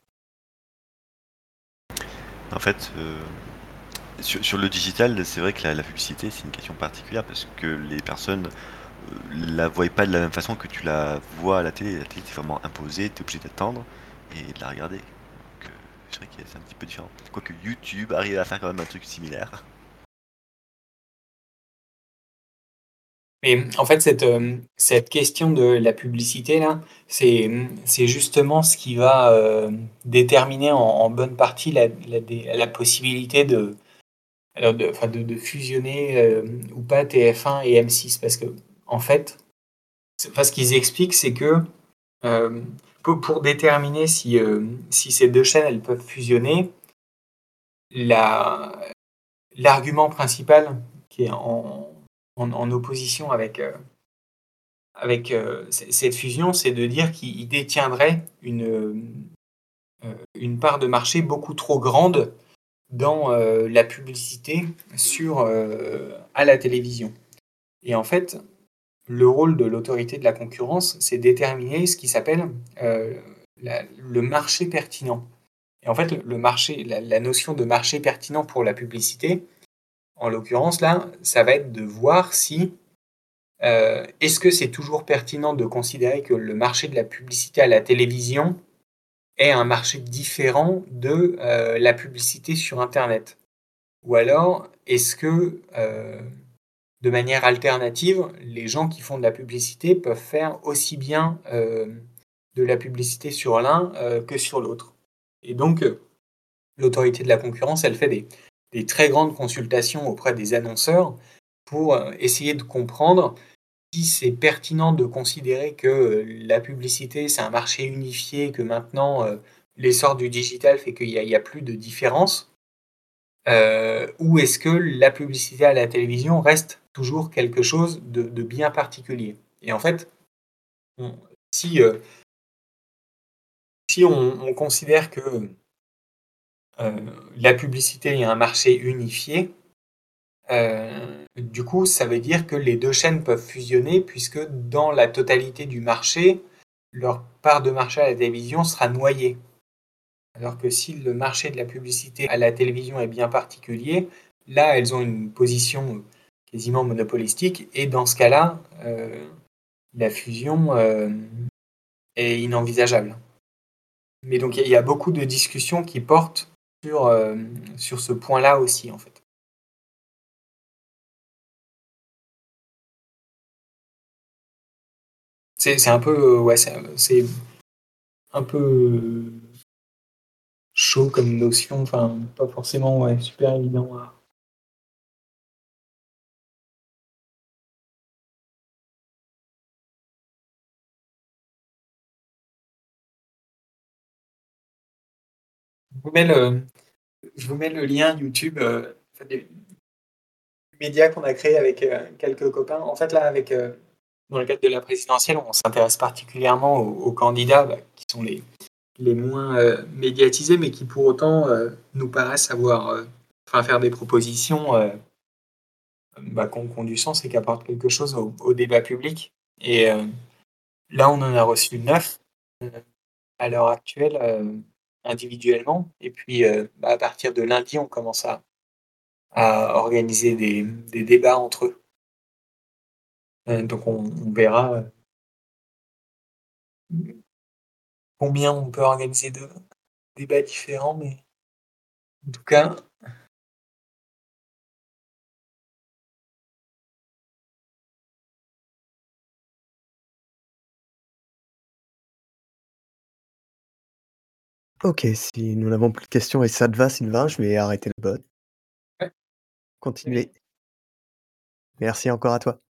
En fait, euh, sur, sur le digital, c'est vrai que la, la publicité, c'est une question particulière parce que les personnes euh, la voient pas de la même façon que tu la vois à la télé. La télé, c'est vraiment imposé, tu es obligé d'attendre et de la regarder. Donc, euh, c'est vrai que c'est un petit peu différent. Quoique YouTube arrive à faire quand même un truc similaire. Mais en fait, cette, euh, cette question de la publicité, là, c'est, c'est justement ce qui va euh, déterminer en, en bonne partie la, la, dé- la possibilité de, alors de, enfin, de, de fusionner euh, ou pas T F un et M six. Parce que, en fait, c'est- enfin, ce qu'ils expliquent, c'est que euh, pour, pour déterminer si, euh, si ces deux chaînes elles peuvent fusionner, la, l'argument principal qui est en, en, en opposition avec, euh, avec euh, c- cette fusion, c'est de dire qu'il détiendrait une, euh, une part de marché beaucoup trop grande dans euh, la publicité sur, euh, à la télévision. Et en fait, le rôle de l'autorité de la concurrence, c'est déterminer ce qui s'appelle euh, la- le marché pertinent. Et en fait, le marché, la, la notion de marché pertinent pour la publicité, en l'occurrence là, ça va être de voir si euh, est-ce que c'est toujours pertinent de considérer que le marché de la publicité à la télévision est un marché différent de euh, la publicité sur Internet? Ou alors, est-ce que euh, de manière alternative, les gens qui font de la publicité peuvent faire aussi bien euh, de la publicité sur l'un euh, que sur l'autre? Et donc, euh, l'autorité de la concurrence, elle fait des, des très grandes consultations auprès des annonceurs pour euh, essayer de comprendre si c'est pertinent de considérer que euh, la publicité, c'est un marché unifié, que maintenant, euh, l'essor du digital fait qu'il n'y a, il y a plus de différence, euh, ou est-ce que la publicité à la télévision reste toujours quelque chose de, de bien particulier? Et en fait, on- si, euh, si on, on considère que euh, la publicité est un marché unifié, euh, du coup, ça veut dire que les deux chaînes peuvent fusionner puisque dans la totalité du marché, leur part de marché à la télévision sera noyée. Alors que si le marché de la publicité à la télévision est bien particulier, là, elles ont une position quasiment monopolistique, et dans ce cas-là, euh, la fusion euh, est inenvisageable. Mais donc, il y a beaucoup de discussions qui portent sur, euh, sur ce point-là aussi, en fait. C'est, c'est un peu, ouais, c'est, c'est un peu chaud comme notion, enfin, pas forcément, ouais, super évident à... Je vous mets le, je vous mets le lien YouTube, euh, enfin, des médias qu'on a créé avec euh, quelques copains. En fait, là, avec, euh, dans le cadre de la présidentielle, on s'intéresse particulièrement aux, aux candidats bah, qui sont les, les moins euh, médiatisés, mais qui pour autant euh, nous paraissent avoir, euh, enfin, faire des propositions euh, bah, qui ont, qui ont du sens et qui apportent quelque chose au, au débat public. Et euh, là, on en a reçu neuf euh, à l'heure actuelle euh, individuellement. Et puis, euh, bah, à partir de lundi, on commence à, à organiser des, des débats entre eux. Euh, donc, on, on verra euh, combien on peut organiser de débats différents, mais en tout cas, Ok, si nous n'avons plus de questions et ça te va, Sylvain, je vais arrêter le bot. ouais, Continuez. Merci encore à toi.